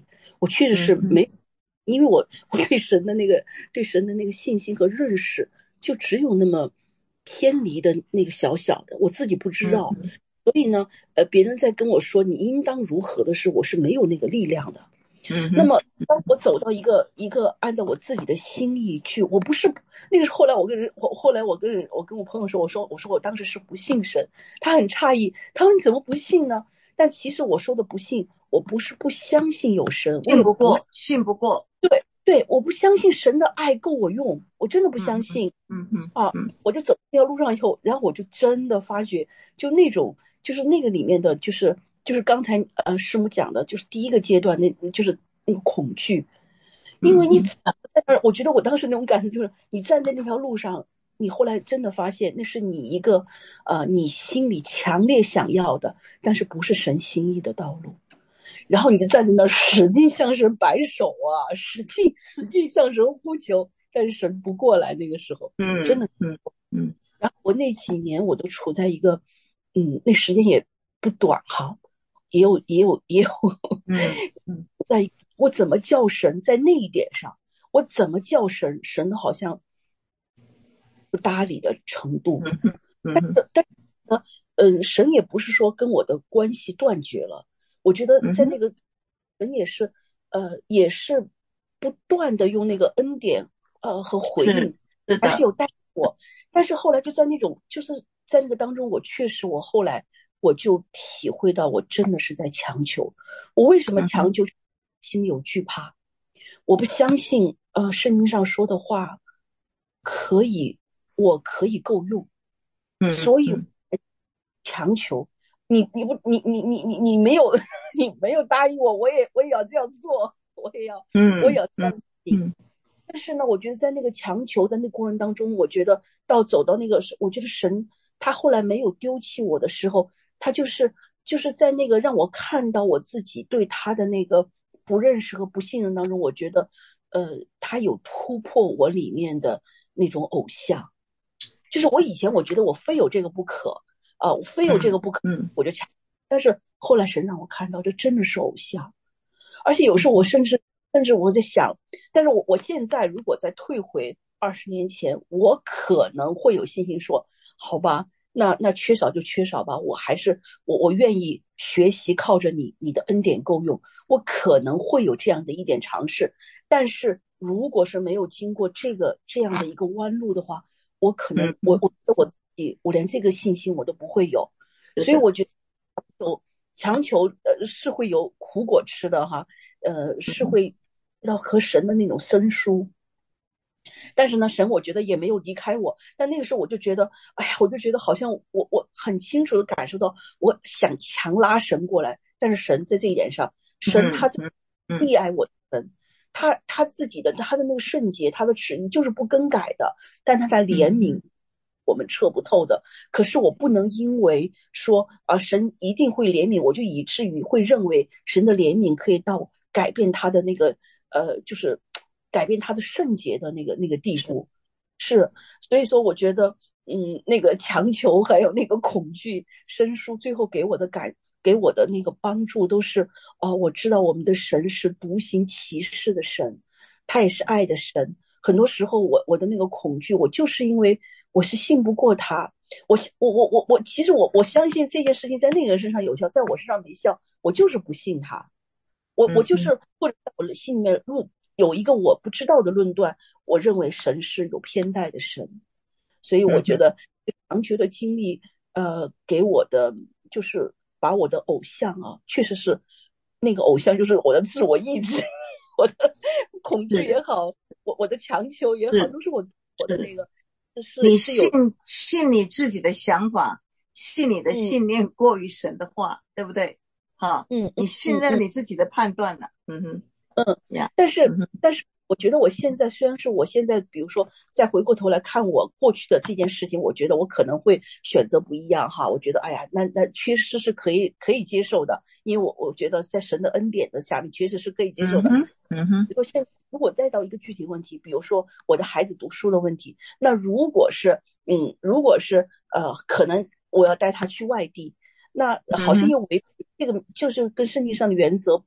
我确实是没，因为我我对神的那个对神的那个信心和认识，就只有那么偏离的那个小小的，我自己不知道。 嗯所以呢，呃，别人在跟我说你应当如何的时候，我是没有那个力量的。 嗯， 那么当我走到一个一个按照我自己的心意去，我不是那个是后来我跟人，我后来我跟人我跟我朋友说，我说我说我当时是不信神，他很诧异，他说你怎么不信呢？但其实我说的不信，我不是不相信有神，我信不过，信不过， 对对，我不相信神的爱够我用，我真的不相信。 嗯嗯啊，我就走这条路上以后，然后我就真的发觉，就那种就是那个里面的，就是就是刚才呃师母讲的，就是第一个阶段，那就是那个恐惧，因为你在那儿，我觉得我当时那种感受就是，你站在那条路上，你后来真的发现那是你一个呃你心里强烈想要的，但是不是神心意的道路。然后你就站在那儿使劲向神摆手啊，使劲使劲向神呼求，但是神不过来。那个时候， 嗯， 真的， 嗯嗯。 然后我那几年我都处在一个，嗯，那时间也不短哈，也有也有也有， 嗯嗯， 在我怎么叫神，在那一点上，我怎么叫神，神好像不搭理的程度。 嗯， 但是但是呢，嗯，神也不是说跟我的关系断绝了。我觉得在那个人也是，呃，也是不断的用那个恩典，呃，和回应，而是有带我。但是后来就在那种，就是在那个当中，我确实，我后来我就体会到，我真的是在强求。我为什么强求？心有惧怕，我不相信，呃，圣经上说的话可以，我可以够用，所以强求。你你不你你你你你没有你没有答应我，我也我也要这样做，我也要嗯我也要这样行。但是呢，我觉得在那个强求的那个过程当中，我觉得到走到那个，我觉得神他后来没有丢弃我的时候，他就是就是在那个让我看到我自己对他的那个不认识和不信任当中，我觉得呃他有突破我里面的那种偶像，就是我以前我觉得我非有这个不可。啊，我非有这个不可，嗯，我就抢。但是后来神让我看到，这真的是偶像。而且有时候我甚至甚至我在想，但是我我现在如果再退回二十年前，我可能会有信心说，好吧，那那缺少就缺少吧，我还是我我愿意学习，靠着你你的恩典够用，我可能会有这样的一点尝试。但是如果是没有经过这个这样的一个弯路的话，我可能我我我。我连这个信心我都不会有，所以我觉得有强求呃是会有苦果吃的哈，呃是会要和神的那种生疏。但是呢，神我觉得也没有离开我。但那个时候我就觉得，哎呀，我就觉得好像我我很清楚的感受到，我想强拉神过来，但是神在这一点上，神他溺爱我的神，他他自己的他的那个圣洁，他的旨意就是不更改的，但他在怜悯。我们测不透的，可是我不能因为说啊，神一定会怜悯，我就以至于会认为神的怜悯可以到改变他的那个呃，就是改变他的圣洁的那个那个地步。是，所以说我觉得，嗯，那个强求还有那个恐惧生疏，最后给我的感给我的那个帮助都是，哦，我知道我们的神是独行其事的神，他也是爱的神。很多时候我我的那个恐惧，我就是因为我是信不过他，我我我我我，其实我我相信这件事情在那个人身上有效，在我身上没效，我就是不信他，我我就是或者在我的心里面论有一个我不知道的论断，我认为神是有偏待的神，所以我觉得强求的经历，呃，给我的就是把我的偶像啊，确实是那个偶像就是我的自我意志。我的恐惧也好，我我的强求也好，都是我我的那个，是你信信你自己的想法，信你的信念过于神的话，嗯、对不对？哈，嗯，你信任你自己的判断了，嗯哼， 嗯呀，但是、嗯、但是我觉得我现在虽然是我现在，比如说再回过头来看我过去的这件事情，我觉得我可能会选择不一样哈。我觉得哎呀，那那确实是可以可以接受的，因为我我觉得在神的恩典的下面，确实是可以接受的。 嗯哼， 比如说现在如果再到一个具体问题，比如说我的孩子读书的问题，那如果是嗯，如果是呃，可能我要带他去外地，那好像又违这个就是跟圣经上的原则。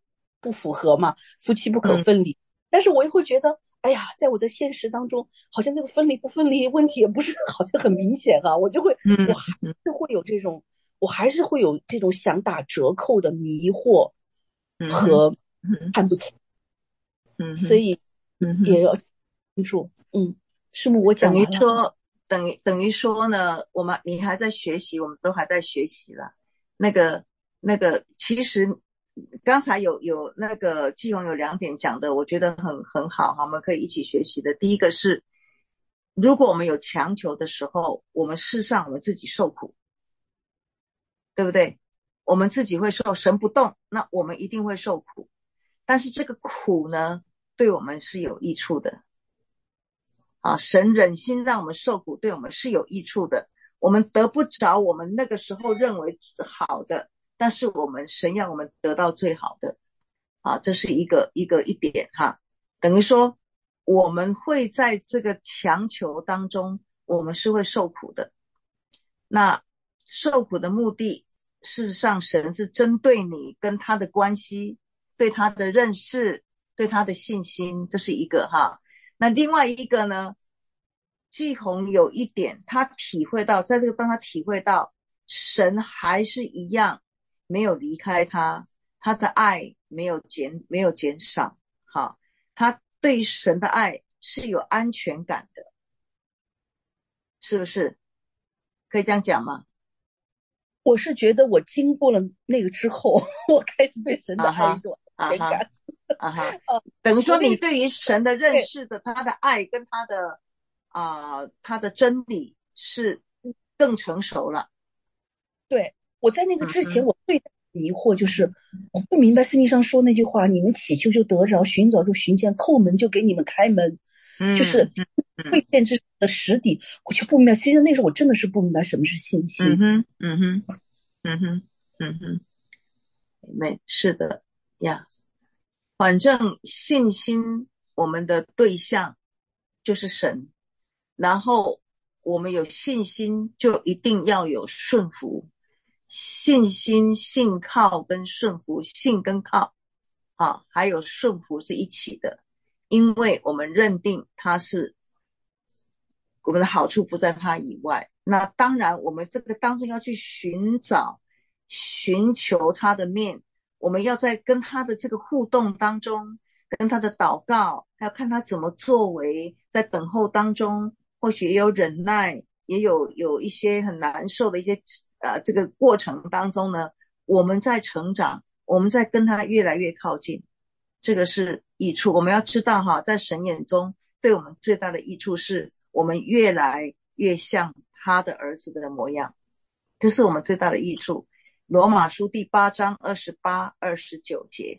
不符合嘛，夫妻不可分离。嗯、但是我又会觉得，哎呀，在我的现实当中，好像这个分离不分离问题也不是好像很明显啊，我就会，我还是会有这种，我还是会有这种想打折扣的迷惑和看不起， 嗯， 所以也要清楚，嗯，师母我讲完了。 等于说，等于等于说呢，我们你还在学习，我们都还在学习了。那个那个，其实刚才有有那个季红有两点讲的，我觉得很很好哈，我们可以一起学习的。第一个是，如果我们有强求的时候，我们事实上我们自己受苦，对不对？我们自己会受，神不动，那我们一定会受苦。但是这个苦呢，对我们是有益处的。啊，神忍心让我们受苦，对我们是有益处的。我们得不着我们那个时候认为好的，但是我们神要我们得到最好的。啊，这是一个一个一点哈。等于说我们会在这个强求当中，我们是会受苦的。那受苦的目的，事实上神是针对你跟他的关系，对他的认识，对他的信心，这是一个哈。那另外一个呢，季红有一点他体会到，在这个当他体会到神还是一样没有离开他，他的爱没有减没有减少，好，他对神的爱是有安全感的，是不是？可以这样讲吗？ 我是觉得我经过了那个之后，我开始对神的爱有安全感。 啊哈，啊等于说你对于神的认识的，他的爱跟他的啊、呃、他的真理是更成熟了。 对，我在那个之前，我最大的疑惑就是、嗯、我不明白圣经上说那句话：你们祈求就得着，寻找就寻见，叩门就给你们开门。嗯、就是未见之的实底，我就不明白。其实那时候我真的是不明白什么是信心。 嗯哼，嗯哼，嗯哼，嗯哼，没是的呀。反正信心我们的对象就是神，然后我们有信心就一定要有顺服，信心信靠跟顺服，信跟靠啊，还有顺服是一起的，因为我们认定他是我们的好处不在他以外。那当然我们这个当中要去寻找寻求他的面，我们要在跟他的这个互动当中，跟他的祷告，还有看他怎么作为，在等候当中，或许也有忍耐，也有有一些很难受的一些呃这个过程当中呢，我们在成长，我们在跟他越来越靠近，这个是益处。我们要知道哈，在神眼中对我们最大的益处是我们越来越像他的儿子的模样，这是我们最大的益处。罗马书第八章二十八、二十九节，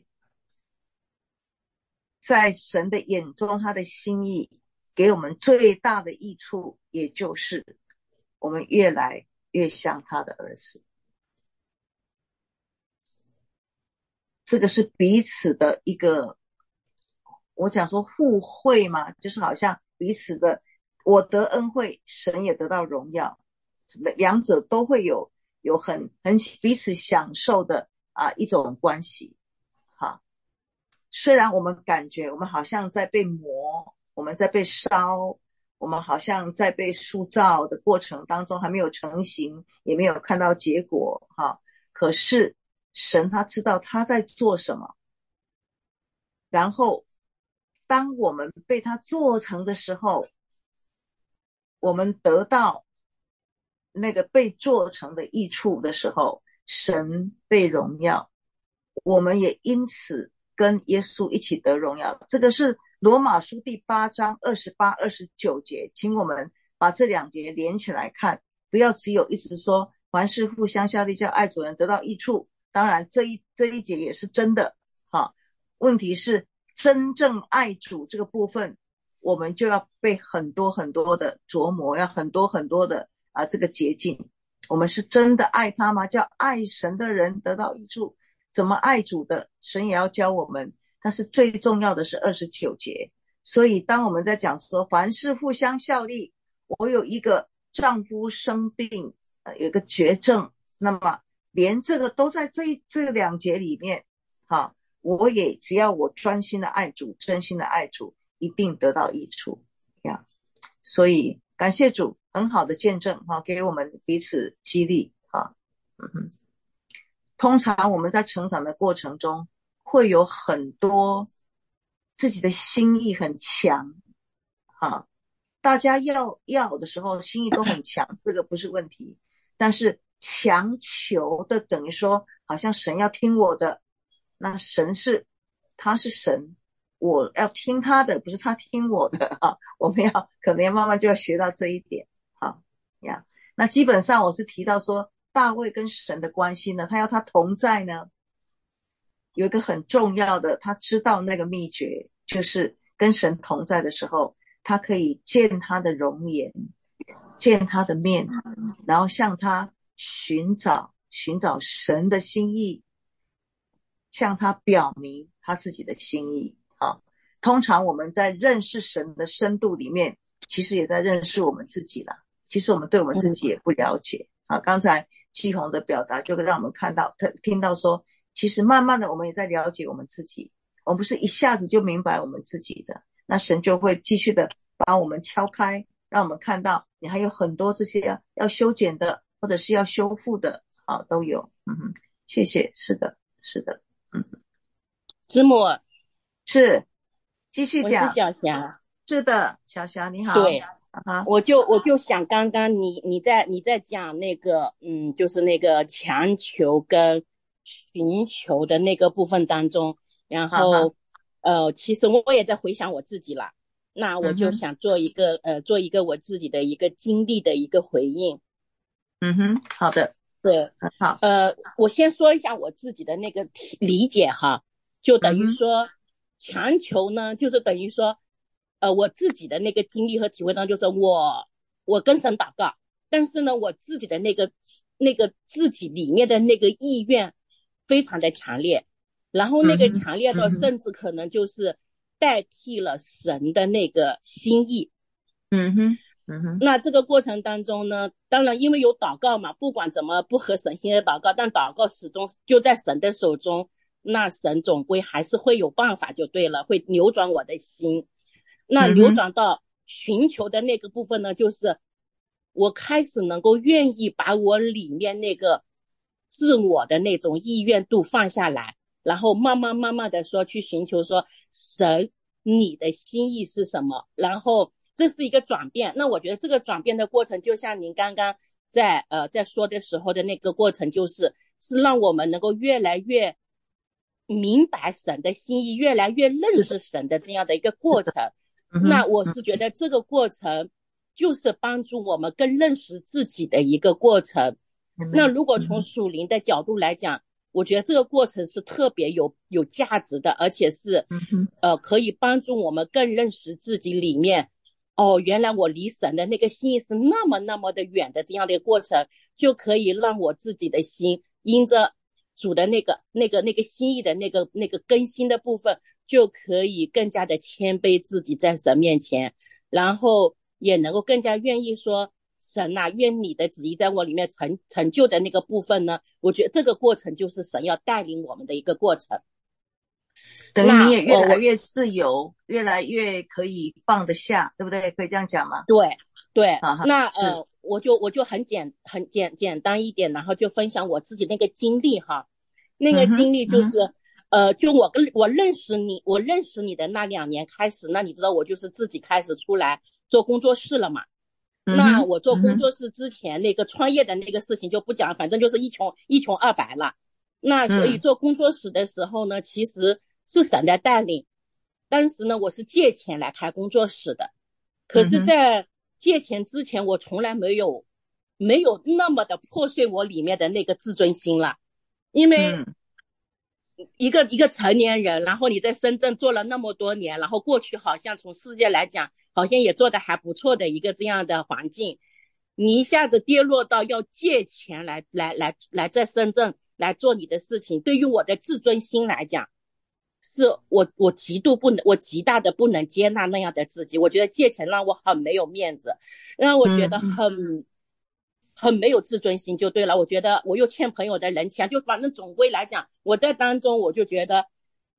在神的眼中，他的心意给我们最大的益处，也就是我们越来越像他的儿子。这个是彼此的一个，我讲说互惠嘛，就是好像彼此的，我得恩惠，神也得到荣耀，两者都会有有很很彼此享受的啊一种关系。好，虽然我们感觉我们好像在被磨，我们在被烧，我们好像在被塑造的过程当中还没有成型，也没有看到结果哈。可是神他知道他在做什么，然后当我们被他做成的时候，我们得到那个被做成的益处的时候，神被荣耀，我们也因此跟耶稣一起得荣耀。这个是罗马书第八章二十八、二十九节，请我们把这两节连起来看，不要只有一直说凡事互相效力，叫爱主人得到益处。当然这一这一节也是真的哈，问题是真正爱主这个部分，我们就要被很多很多的琢磨，要很多很多的啊这个捷径。我们是真的爱他吗？叫爱神的人得到益处，怎么爱主的，神也要教我们。但是最重要的是二十九节，所以当我们在讲说凡事互相效力，我有一个丈夫生病，呃、有一个绝症，那么连这个都在这一这两节里面，好， 我也只要我专心的爱主，真心的爱主，一定得到益处呀。所以感谢主，很好的见证哈，给我们彼此激励哈。嗯哼，通常我们在成长的过程中，会有很多自己的心意很强啊，大家要要的时候心意都很强，这个不是问题。但是强求的等于说，好像神要听我的，那神是他是神，我要听他的，不是他听我的啊。我们要可能要慢慢就要学到这一点啊呀。那基本上我是提到说，大卫跟神的关系呢，他要他同在呢，有一个很重要的，他知道那个秘诀，就是跟神同在的时候，他可以见他的容颜，见他的面，然后向他寻找寻找神的心意，向他表明他自己的心意啊。通常我们在认识神的深度里面，其实也在认识我们自己啦。其实我们对我们自己也不了解啊。刚才季红的表达就让我们看到听到说，其实慢慢的我们也在了解我们自己，我们不是一下子就明白我们自己的，那神就会继续的把我们敲开，让我们看到你还有很多这些要要修剪的，或者是要修复的啊，都有。嗯哼，谢谢，是的，是的，嗯， 师母是继续我讲。 是小霞。 是的，小霞你好。 对， 啊， 我就我就想刚刚你你在你在讲那个嗯，就是那个强求跟寻求的那个部分当中，然后呃，其实我也在回想我自己了。那我就想做一个、嗯、呃，做一个我自己的一个经历的一个回应。 嗯哼，好的， 对， 好。 呃，我先说一下我自己的那个理解哈，就等于说、嗯、强求呢，就是等于说，呃，我自己的那个经历和体会当中，就是我我跟神祷告，但是呢，我自己的那个那个自己里面的那个意愿非常的强烈，然后那个强烈到甚至可能就是代替了神的那个心意。 嗯哼，嗯哼。 那这个过程当中呢，当然因为有祷告嘛，不管怎么不合神心的祷告，但祷告始终就在神的手中，那神总归还是会有办法就对了，会扭转我的心。那扭转到寻求的那个部分呢，就是我开始能够愿意把我里面那个自我的那种意愿度放下来，然后慢慢慢慢的说去寻求说，神你的心意是什么，然后这是一个转变。那我觉得这个转变的过程，就像您刚刚在呃在说的时候的那个过程，就是是让我们能够越来越明白神的心意，越来越认识神的这样的一个过程。那我是觉得这个过程就是帮助我们更认识自己的一个过程。那如果从属灵的角度来讲，我觉得这个过程是特别有有价值的，而且是呃可以帮助我们更认识自己里面，哦，原来我离神的那个心意是那么那么的远的这样的一个过程，就可以让我自己的心因着主的那个那个那个心意的那个那个更新的部分，就可以更加的谦卑自己在神面前，然后也能够更加愿意说，神啊，愿你的旨意在我里面成成就的那个部分呢，我觉得这个过程就是神要带领我们的一个过程。 等于你也越来越自由，越来越可以放得下，对不对？可以这样讲吗？ 对对，那呃，我就我就很简很简简单一点，然后就分享我自己那个经历哈。那个经历就是、嗯、呃，就我跟我认识你，我认识你的那两年开始，那你知道我就是自己开始出来做工作室了嘛。 嗯、 那我做工作室之前那个创业的那个事情就不讲，反正就是一穷一穷二白了。那所以做工作室的时候呢，嗯、其实是神的带领。当时呢，我是借钱来开工作室的，可是在借钱之前，我从来没有没有那么的破碎我里面的那个自尊心了。因为一个一个成年人，然后你在深圳做了那么多年，然后过去好像从世界来讲好像也做得还不错的一个这样的环境，你一下子跌落到要借钱来来来来在深圳来做你的事情，对于我的自尊心来讲，是我我极度不能我极大的不能接纳那样的自己。我觉得借钱让我很没有面子，让我觉得很、嗯很没有自尊心就对了。我觉得我又欠朋友的人钱，就反正总归来讲，我在当中我就觉得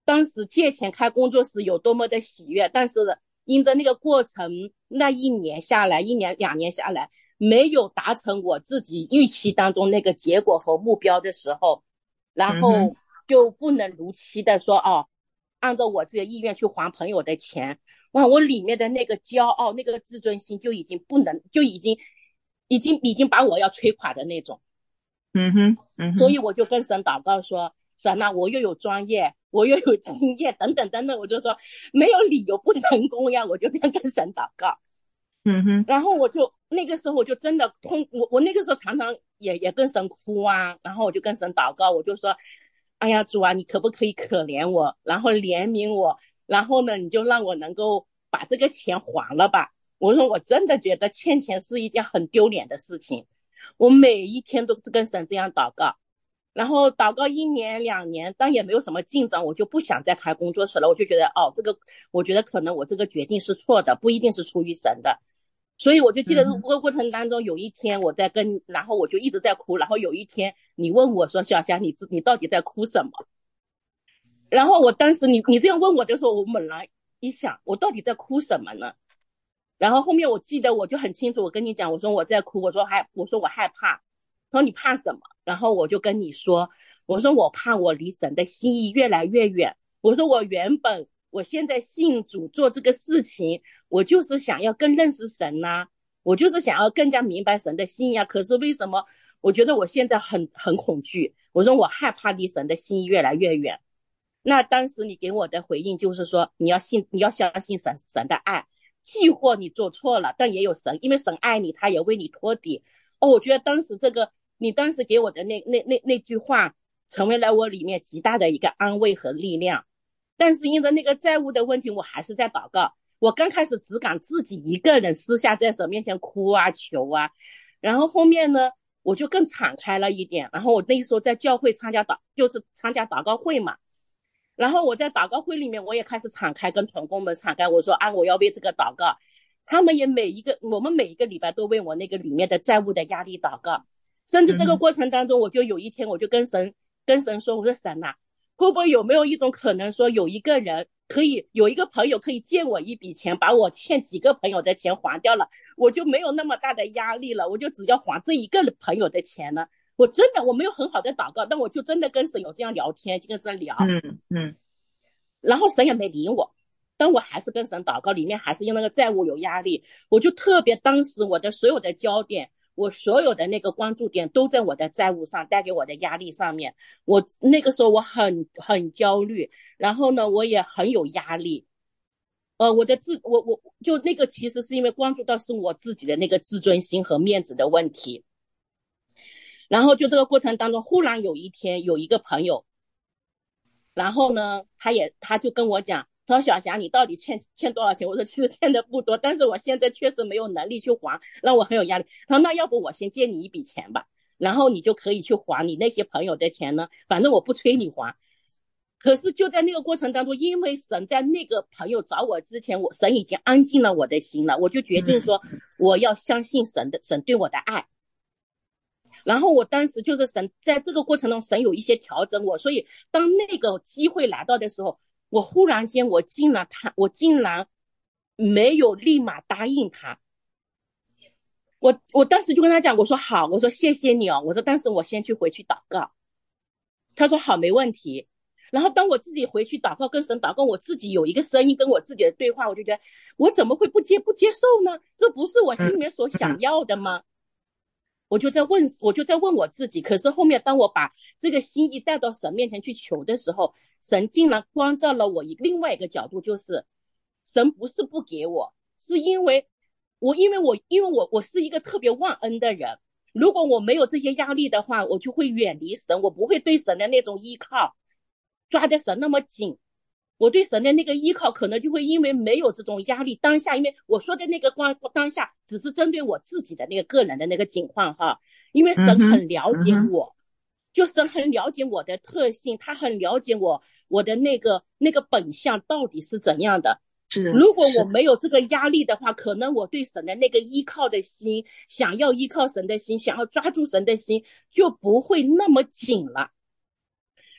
当时借钱开工作室有多么的喜悦，但是因着那个过程，那一年下来，一年两年下来，没有达成我自己预期当中那个结果和目标的时候，然后就不能如期的说哦，按照我自己的意愿去还朋友的钱。哇，我里面的那个骄傲，那个自尊心就已经不能，就已经已经已经把我要摧垮的那种。 嗯哼，嗯哼， 所以我就跟神祷告说，神啊，我又有专业，我又有经验，等等等等，我就说没有理由不成功呀，我就这样跟神祷告。 嗯哼， 然后我就那个时候我就真的痛，我我那个时候常常也也跟神哭啊，然后我就跟神祷告，我就说，哎呀主啊，你可不可以可怜我，然后怜悯我，然后呢你就让我能够把这个钱还了吧。我说我真的觉得欠钱是一件很丢脸的事情，我每一天都跟神这样祷告，然后祷告一年两年，当也没有什么进展，我就不想再开工作室了。我就觉得哦，这个我觉得可能我这个决定是错的，不一定是出于神的。所以我就记得这个过程当中，有一天我在跟，然后我就一直在哭，然后有一天你问我说，小霞，你你到底在哭什么？然后我当时你你这样问我的时候，我猛然一想，我到底在哭什么呢？然后后面我记得我就很清楚，我跟你讲，我说我在哭，我说害，我说我害怕。他说你怕什么？然后我就跟你说，我说我怕我离神的心意越来越远。我说我原本我现在信主做这个事情，我就是想要更认识神呐、啊，我就是想要更加明白神的心意啊。可是为什么我觉得我现在很很恐惧？我说我害怕离神的心意越来越远。那当时你给我的回应就是说，你要信，你要相信神神的爱。既或你做错了，但也有神，因为神爱你，他也为你托底。哦，我觉得当时这个你当时给我的那那那那句话，成为了我里面极大的一个安慰和力量。但是因为那个债务的问题，我还是在祷告。我刚开始只敢自己一个人私下在神面前哭啊求啊，然后后面呢，我就更敞开了一点。然后我那时候在教会参加祷，就是参加祷告会嘛。然后我在祷告会里面，我也开始敞开，跟同工们敞开，我说啊，我要为这个祷告。他们也每一个，我们每一个礼拜都为我那个里面的债务的压力祷告。甚至这个过程当中，我就有一天我就跟神跟神说，我说神呐、啊，会不会有没有一种可能说，有一个人可以有一个朋友可以借我一笔钱，把我欠几个朋友的钱还掉了，我就没有那么大的压力了，我就只要还这一个朋友的钱呢。我真的我没有很好的祷告，但我就真的跟神有这样聊天，就跟神聊， 嗯嗯， 然后神也没理我，但我还是跟神祷告，里面还是因为那个债务有压力，我就特别当时我的所有的焦点，我所有的那个关注点都在我的债务上带给我的压力上面。我那个时候我很很焦虑，然后呢我也很有压力。呃，我的自我我就那个其实是因为关注到是我自己的那个自尊心和面子的问题。然后就这个过程当中，忽然有一天有一个朋友，然后呢他也他就跟我讲，他说小霞你到底欠欠多少钱？我说其实欠的不多，但是我现在确实没有能力去还，让我很有压力。他说那要不我先借你一笔钱吧，然后你就可以去还你那些朋友的钱呢，反正我不催你还。可是就在那个过程当中，因为神在那个朋友找我之前，我神已经安静了我的心了，我就决定说我要相信神的神对我的爱。然后我当时就是神在这个过程中，神有一些调整我，所以当那个机会来到的时候，我忽然间我竟然他我竟然没有立马答应他。我我当时就跟他讲，我说好，我说谢谢你哦，我说但是我先去回去祷告。他说好，没问题。然后当我自己回去祷告，跟神祷告，我自己有一个声音跟我自己的对话，我就觉得我怎么会不接不接受呢？这不是我心里面所想要的吗？我就在问，我就在问我自己。可是后面当我把这个心意带到神面前去求的时候，神竟然光照了我一另外一个角度，就是神不是不给我，是因为我因为我因为我我是一个特别忘恩的人，如果我没有这些压力的话，我就会远离神，我不会对神的那种依靠抓得神那么紧。我对神的那个依靠可能就会因为没有这种压力，当下因为我说的那个光当下只是针对我自己的那个个人的那个情况哈，因为神很了解我，就神很了解我的特性，他很了解我我的那个那个本相到底是怎样的。如果我没有这个压力的话，可能我对神的那个依靠的心，想要依靠神的心，想要抓住神的心就不会那么紧了。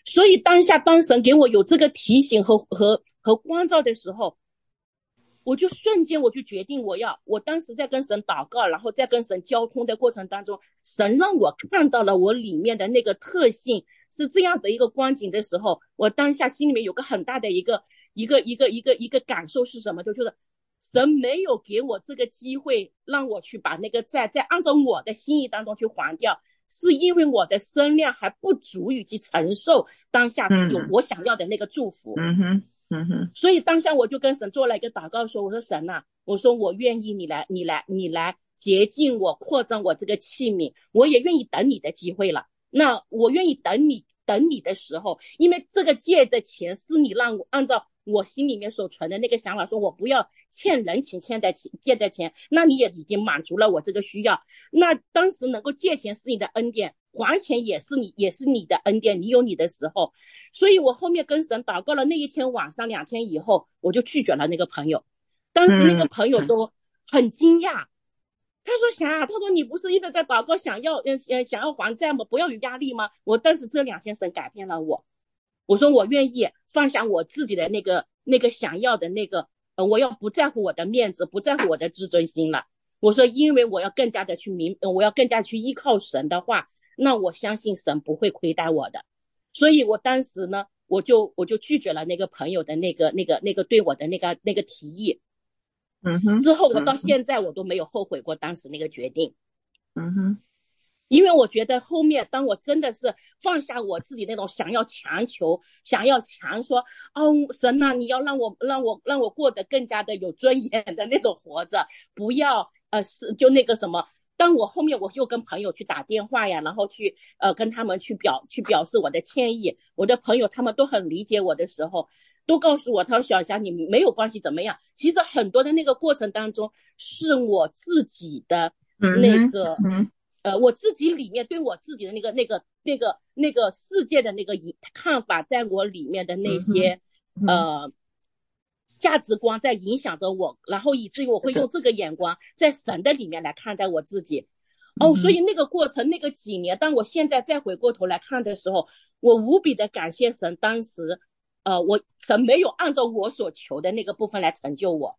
所以当下当神给我有这个提醒和和和光照的时候，我就瞬间我就决定我要，我当时在跟神祷告，然后在跟神交通的过程当中，神让我看到了我里面的那个特性是这样的一个光景的时候，我当下心里面有个很大的一个一个一个一个一个感受是什么？就是神没有给我这个机会让我去把那个债再按照我的心意当中去还掉，是因为我的身量还不足以去承受当下有我想要的那个祝福。 嗯哼。嗯哼， 所以当下我就跟神做了一个祷告，说：“我说神呐、啊，我说我愿意你来，你来，你来洁净我，扩张我这个器皿，我也愿意等你的机会了。那我愿意等你，等你的时候，因为这个借的钱是你让我按照我心里面所存的那个想法，说我不要欠人情，欠的钱，借的钱，那你也已经满足了我这个需要。那当时能够借钱是你的恩典，还钱也是你，也是你的恩典，你有你的时候。”所以我后面跟神祷告了那一天晚上，两天以后我就拒绝了那个朋友。当时那个朋友都很惊讶，嗯、他说霞，他说你不是一直在祷告想要嗯想要还债吗？不要有压力吗？我当时这两天神改变了我，我说我愿意放下我自己的那个那个想要的那个，呃，我要不在乎我的面子，不在乎我的自尊心了。我说因为我要更加的去明，我要更加去依靠神的话，那我相信神不会亏待我的。所以我当时呢，我就我就拒绝了那个朋友的那个那个那个对我的那个那个提议。 嗯哼。 之后我到现在我都没有后悔过当时那个决定。 嗯哼。 因为我觉得后面当我真的是放下我自己那种想要强求，想要强说，哦，神啊，你要让我让我让我过得更加的有尊严的那种活着，不要呃是就那个什么。当我后面我又跟朋友去打电话呀，然后去呃跟他们去表去表示我的歉意，我的朋友他们都很理解我的时候，都告诉我，他说小霞你没有关系怎么样。其实很多的那个过程当中是我自己的那个、嗯、呃我自己里面对我自己的那个那个那个那个世界的那个看法，在我里面的那些、嗯、呃价值观在影响着我，然后以至于我会用这个眼光在神的里面来看待我自己。哦，所以那个过程，那个几年，当我现在再回过头来看的时候，我无比的感谢神，当时呃，我神没有按照我所求的那个部分来成就我。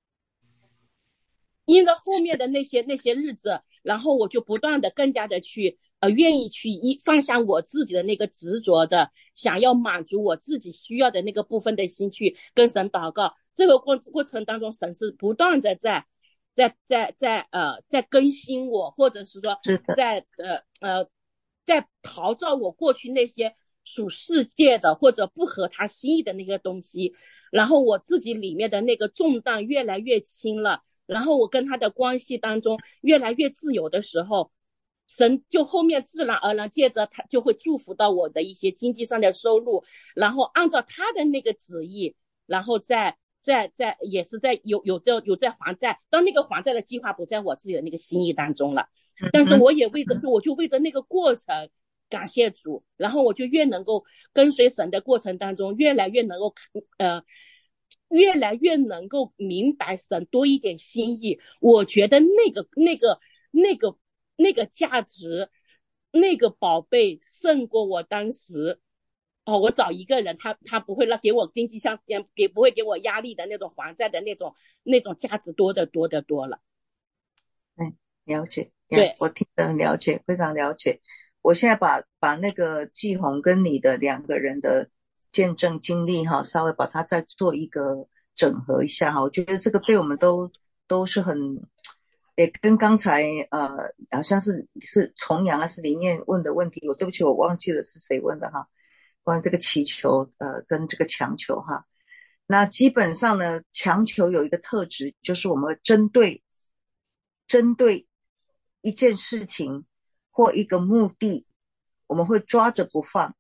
因着后面的那些那些日子，然后我就不断的更加的去呃愿意去一放下我自己的那个执着的想要满足我自己需要的那个部分的心去跟神祷告。这个过过程当中，神是不断的在在在在呃在更新我，或者是说在呃呃在陶造我过去那些属世界的或者不合他心意的那个东西，然后我自己里面的那个重担越来越轻了。然后我跟他的关系当中越来越自由的时候，神就后面自然而然借着他就会祝福到我的一些经济上的收入，然后按照他的那个旨意，然后再再再也是在有有在有在还债，当那个还债的计划不在我自己的那个心意当中了，但是我也为着我就为着那个过程感谢主，然后我就越能够跟随神的过程当中，越来越能够呃。越来越能够明白神多一点心意，我觉得那个那个那个那个价值，那个宝贝胜过我当时哦，我找一个人，他他不会让给我经济上给不会给我压力的那种还债的那种那种价值多得多得多了。 嗯，了解， 对， 我听得很了解，非常了解。我现在把把那个季红跟你的两个人的见证经历哈，稍微把它再做一个整合一下哈，我觉得这个对我们都都是很，也跟刚才呃好像是是重阳还是里面问的问题，我对不起我忘记了是谁问的哈，关于这个祈求呃跟这个强求哈。那基本上呢，强求有一个特质，就是我们针对针对一件事情或一个目的，我们会抓着不放。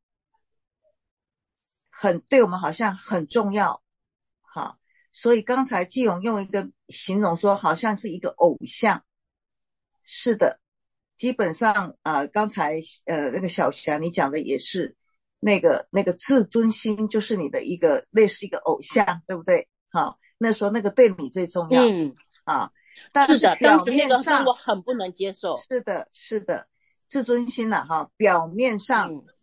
很对我们好像很重要，好，所以刚才季勇用一个形容说，好像是一个偶像。是的，基本上啊、呃，刚才呃那个小霞你讲的也是，那个那个自尊心就是你的一个类似一个偶像，对不对？好，那时候那个对你最重要， 嗯啊，但是是的，当时那个让我很不能接受。 是的，是的，自尊心呐、啊，哈，表面上。嗯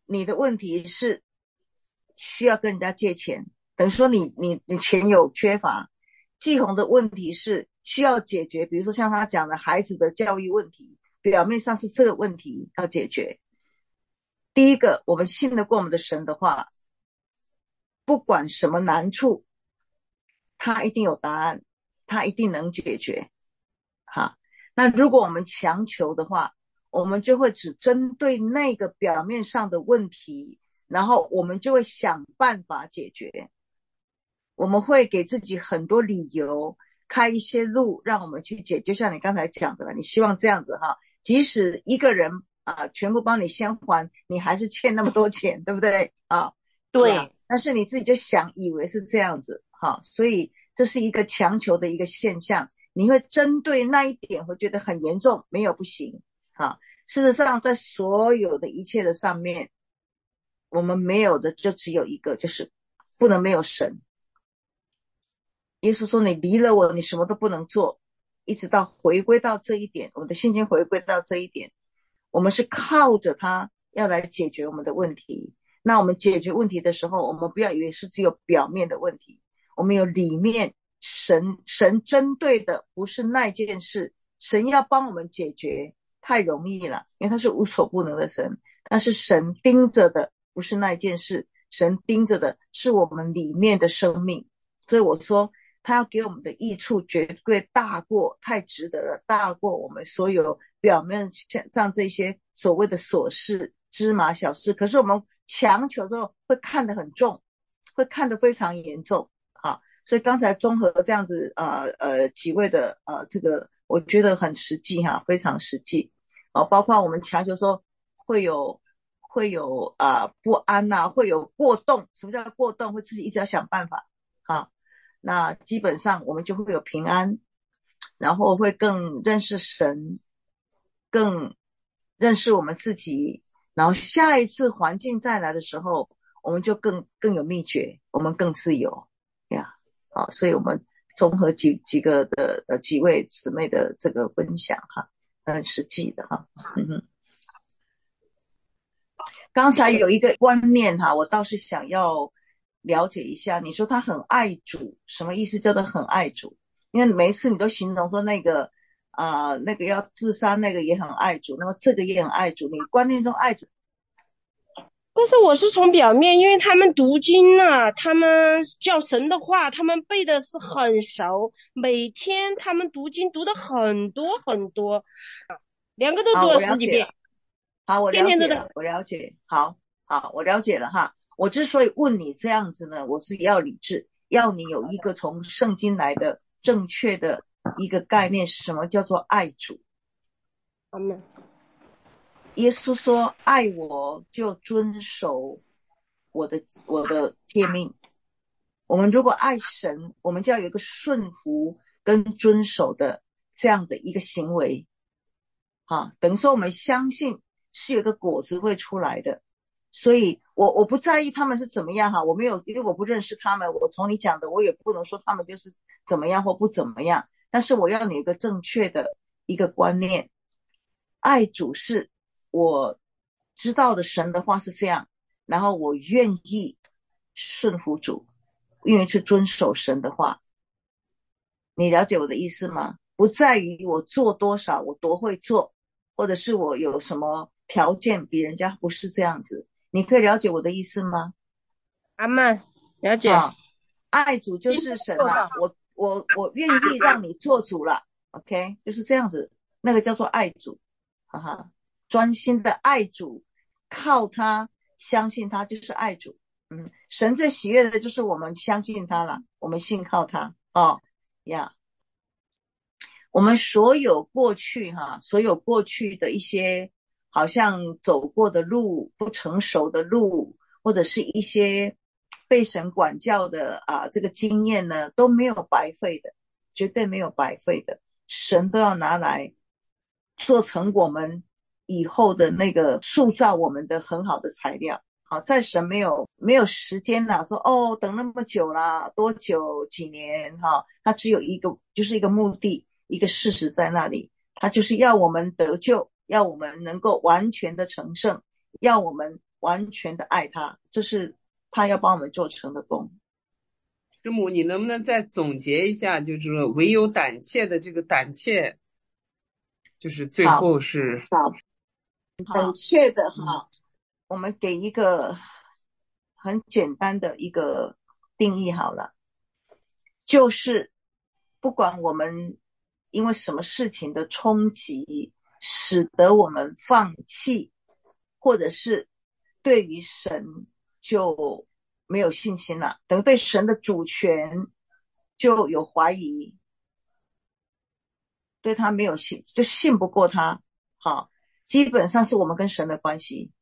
你的问题是需要跟人家借钱，等于说你你你钱有缺乏。季红的问题是需要解决，比如说像他讲的孩子的教育问题，表面上是这个问题要解决。第一个，我们信得过我们的神的话，不管什么难处，他一定有答案，他一定能解决。好，那如果我们强求的话，我们就会只针对那个表面上的问题，然后我们就会想办法解决。我们会给自己很多理由，开一些路让我们去解决，像你刚才讲的了，你希望这样子哈，即使一个人啊全部帮你先还，你还是欠那么多钱，对不对啊？ 对、 啊，但是你自己就想以为是这样子哈，所以这是一个强求的一个现象，你会针对那一点会觉得很严重，没有不行哈。事实上在所有的一切的上面，我们没有的就只有一个，就是不能没有神。耶稣说你离了我你什么都不能做，一直到回归到这一点，我们的信心回归到这一点，我们是靠着他要来解决我们的问题。那我们解决问题的时候，我们不要以为是只有表面的问题，我们有里面神神针对的不是那件事，神要帮我们解决太容易了，因为他是无所不能的神，但是神盯着的不是那件事，神盯着的是我们里面的生命。所以我说他要给我们的益处绝对大过，太值得了，大过我们所有表面上这些所谓的琐事芝麻小事，可是我们强求之后会看得很重，会看得非常严重啊。所以刚才综合这样子呃呃几位的呃这个我觉得很实际哈，非常实际啊，包括我们强求说会有会有啊、呃、不安呐、啊，会有过动。什么叫过动？会自己一直要想办法啊。那基本上我们就会有平安，然后会更认识神，更认识我们自己，然后下一次环境再来的时候，我们就更更有秘诀，我们更自由呀。好，所以我们综合几几个的呃几位姊妹的这个分享哈，很实际的哈。嗯哼，刚才有一个观念哈，我倒是想要了解一下。你说他很爱主，什么意思叫做很爱主？因为每一次你都形容说那个啊、呃，那个要自杀那个也很爱主，那么这个也很爱主，你观念中爱主。 但是我是从表面，因为他们读经啊，他们叫神的话，他们背的是很熟，每天他们读经读的很多很多，两个都读了十几遍。 好，我了解了，我了解，好好，我了解了哈。我之所以问你这样子呢，我是要理智，要你有一个从圣经来的正确的一个概念，什么叫做爱主？ 阿们。 耶稣说爱我就遵守我的我的诫命。我们如果爱神，我们就要有一个顺服跟遵守的这样的一个行为啊，等于说我们相信是有一个果子会出来的。所以我我不在意他们是怎么样哈，我没有，因为我不认识他们，我从你讲的我也不能说他们就是怎么样或不怎么样，但是我要你一个正确的一个观念，爱主是我知道的神的话是这样，然后我愿意顺服主，愿意去遵守神的话。你了解我的意思吗？不在于我做多少，我多会做，或者是我有什么条件比人家，不是这样子。你可以了解我的意思吗？ 阿们，了解。 啊，爱主就是神啊，我我我愿意让你做主了 ，OK， 就是这样子，那个叫做爱主，哈哈，专心的爱主，靠他，相信他就是爱主。嗯，神最喜悦的就是我们相信他了，我们信靠他哦呀。我们所有过去哈，所有过去的一些好像走过的路，不成熟的路，或者是一些被神管教的啊这个经验呢，都没有白费的，绝对没有白费的，神都要拿来做成我们以后的那个塑造我们的很好的材料。好，在神没有没有时间啦，说哦等那么久啦，多久几年哈，他只有一个，就是一个目的，一个事实在那里，他就是要我们得救，要我们能够完全的成圣，要我们完全的爱他，这是他要帮我们做成的功。 师母，你能不能再总结一下，就是唯有胆怯的这个胆怯，就是最后是胆怯的嗯哈，我们给一个很简单的一个定义好了，就是不管我们因为什么事情的冲击，使得我们放弃，或者是对于神就没有信心了，等于对神的主权就有怀疑，对他没有信，就信不过他。好，基本上是我们跟神的关系。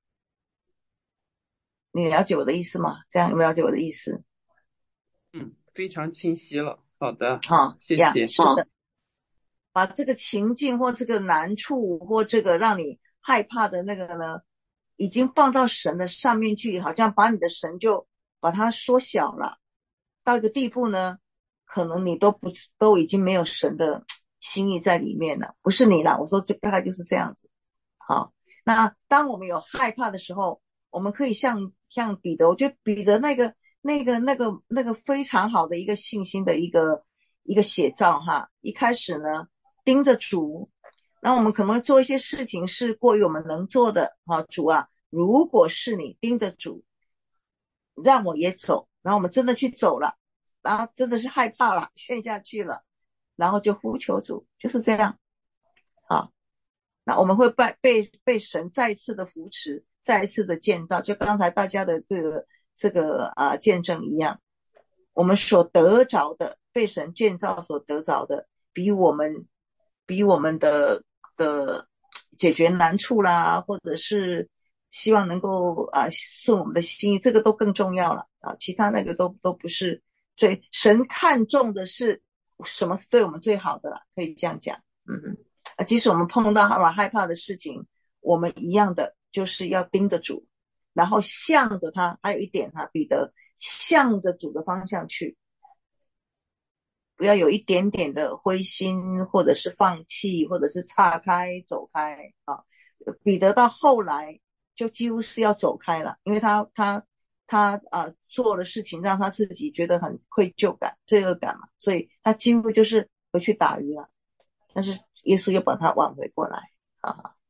你了解我的意思吗？这样有没有了解我的意思？ 嗯，非常清晰了。好的， 好， 谢谢。 是的，把这个情境或这个难处或这个让你害怕的那个呢，已经放到神的上面去，好像把你的神就把它缩小了，到一个地步呢，可能你都不都已经没有神的心意在里面了。不是你啦，我说就大概就是这样子。好，那当我们有害怕的时候，我们可以像像彼得，我觉得彼得那个那个那个那个非常好的一个信心的一个一个写照哈。一开始呢，盯着主，然后我们可能做一些事情是过于我们能做的，哈，主啊，如果是你盯着主，让我也走，然后我们真的去走了，然后真的是害怕了，陷下去了，然后就呼求主，就是这样。好，那我们会被被被神再一次的扶持，再一次的建造，就刚才大家的这个这个啊见证一样，我们所得着的，被神建造所得着的，比我们比我们的的解决难处啦，或者是希望能够啊顺我们的心意，这个都更重要了啊，其他那个都都不是最，神看重的是什么是对我们最好的啦，可以这样讲。嗯啊，即使我们碰到很害怕的事情，我们一样的就是要盯着主，然后向着他。还有一点哈，彼得向着主的方向去，不要有一点点的灰心，或者是放弃，或者是岔开走开啊。彼得到后来就几乎是要走开了，因为他他他啊做的事情让他自己觉得很愧疚感、罪恶感嘛，所以他几乎就是回去打鱼了。但是耶稣又把他挽回过来啊。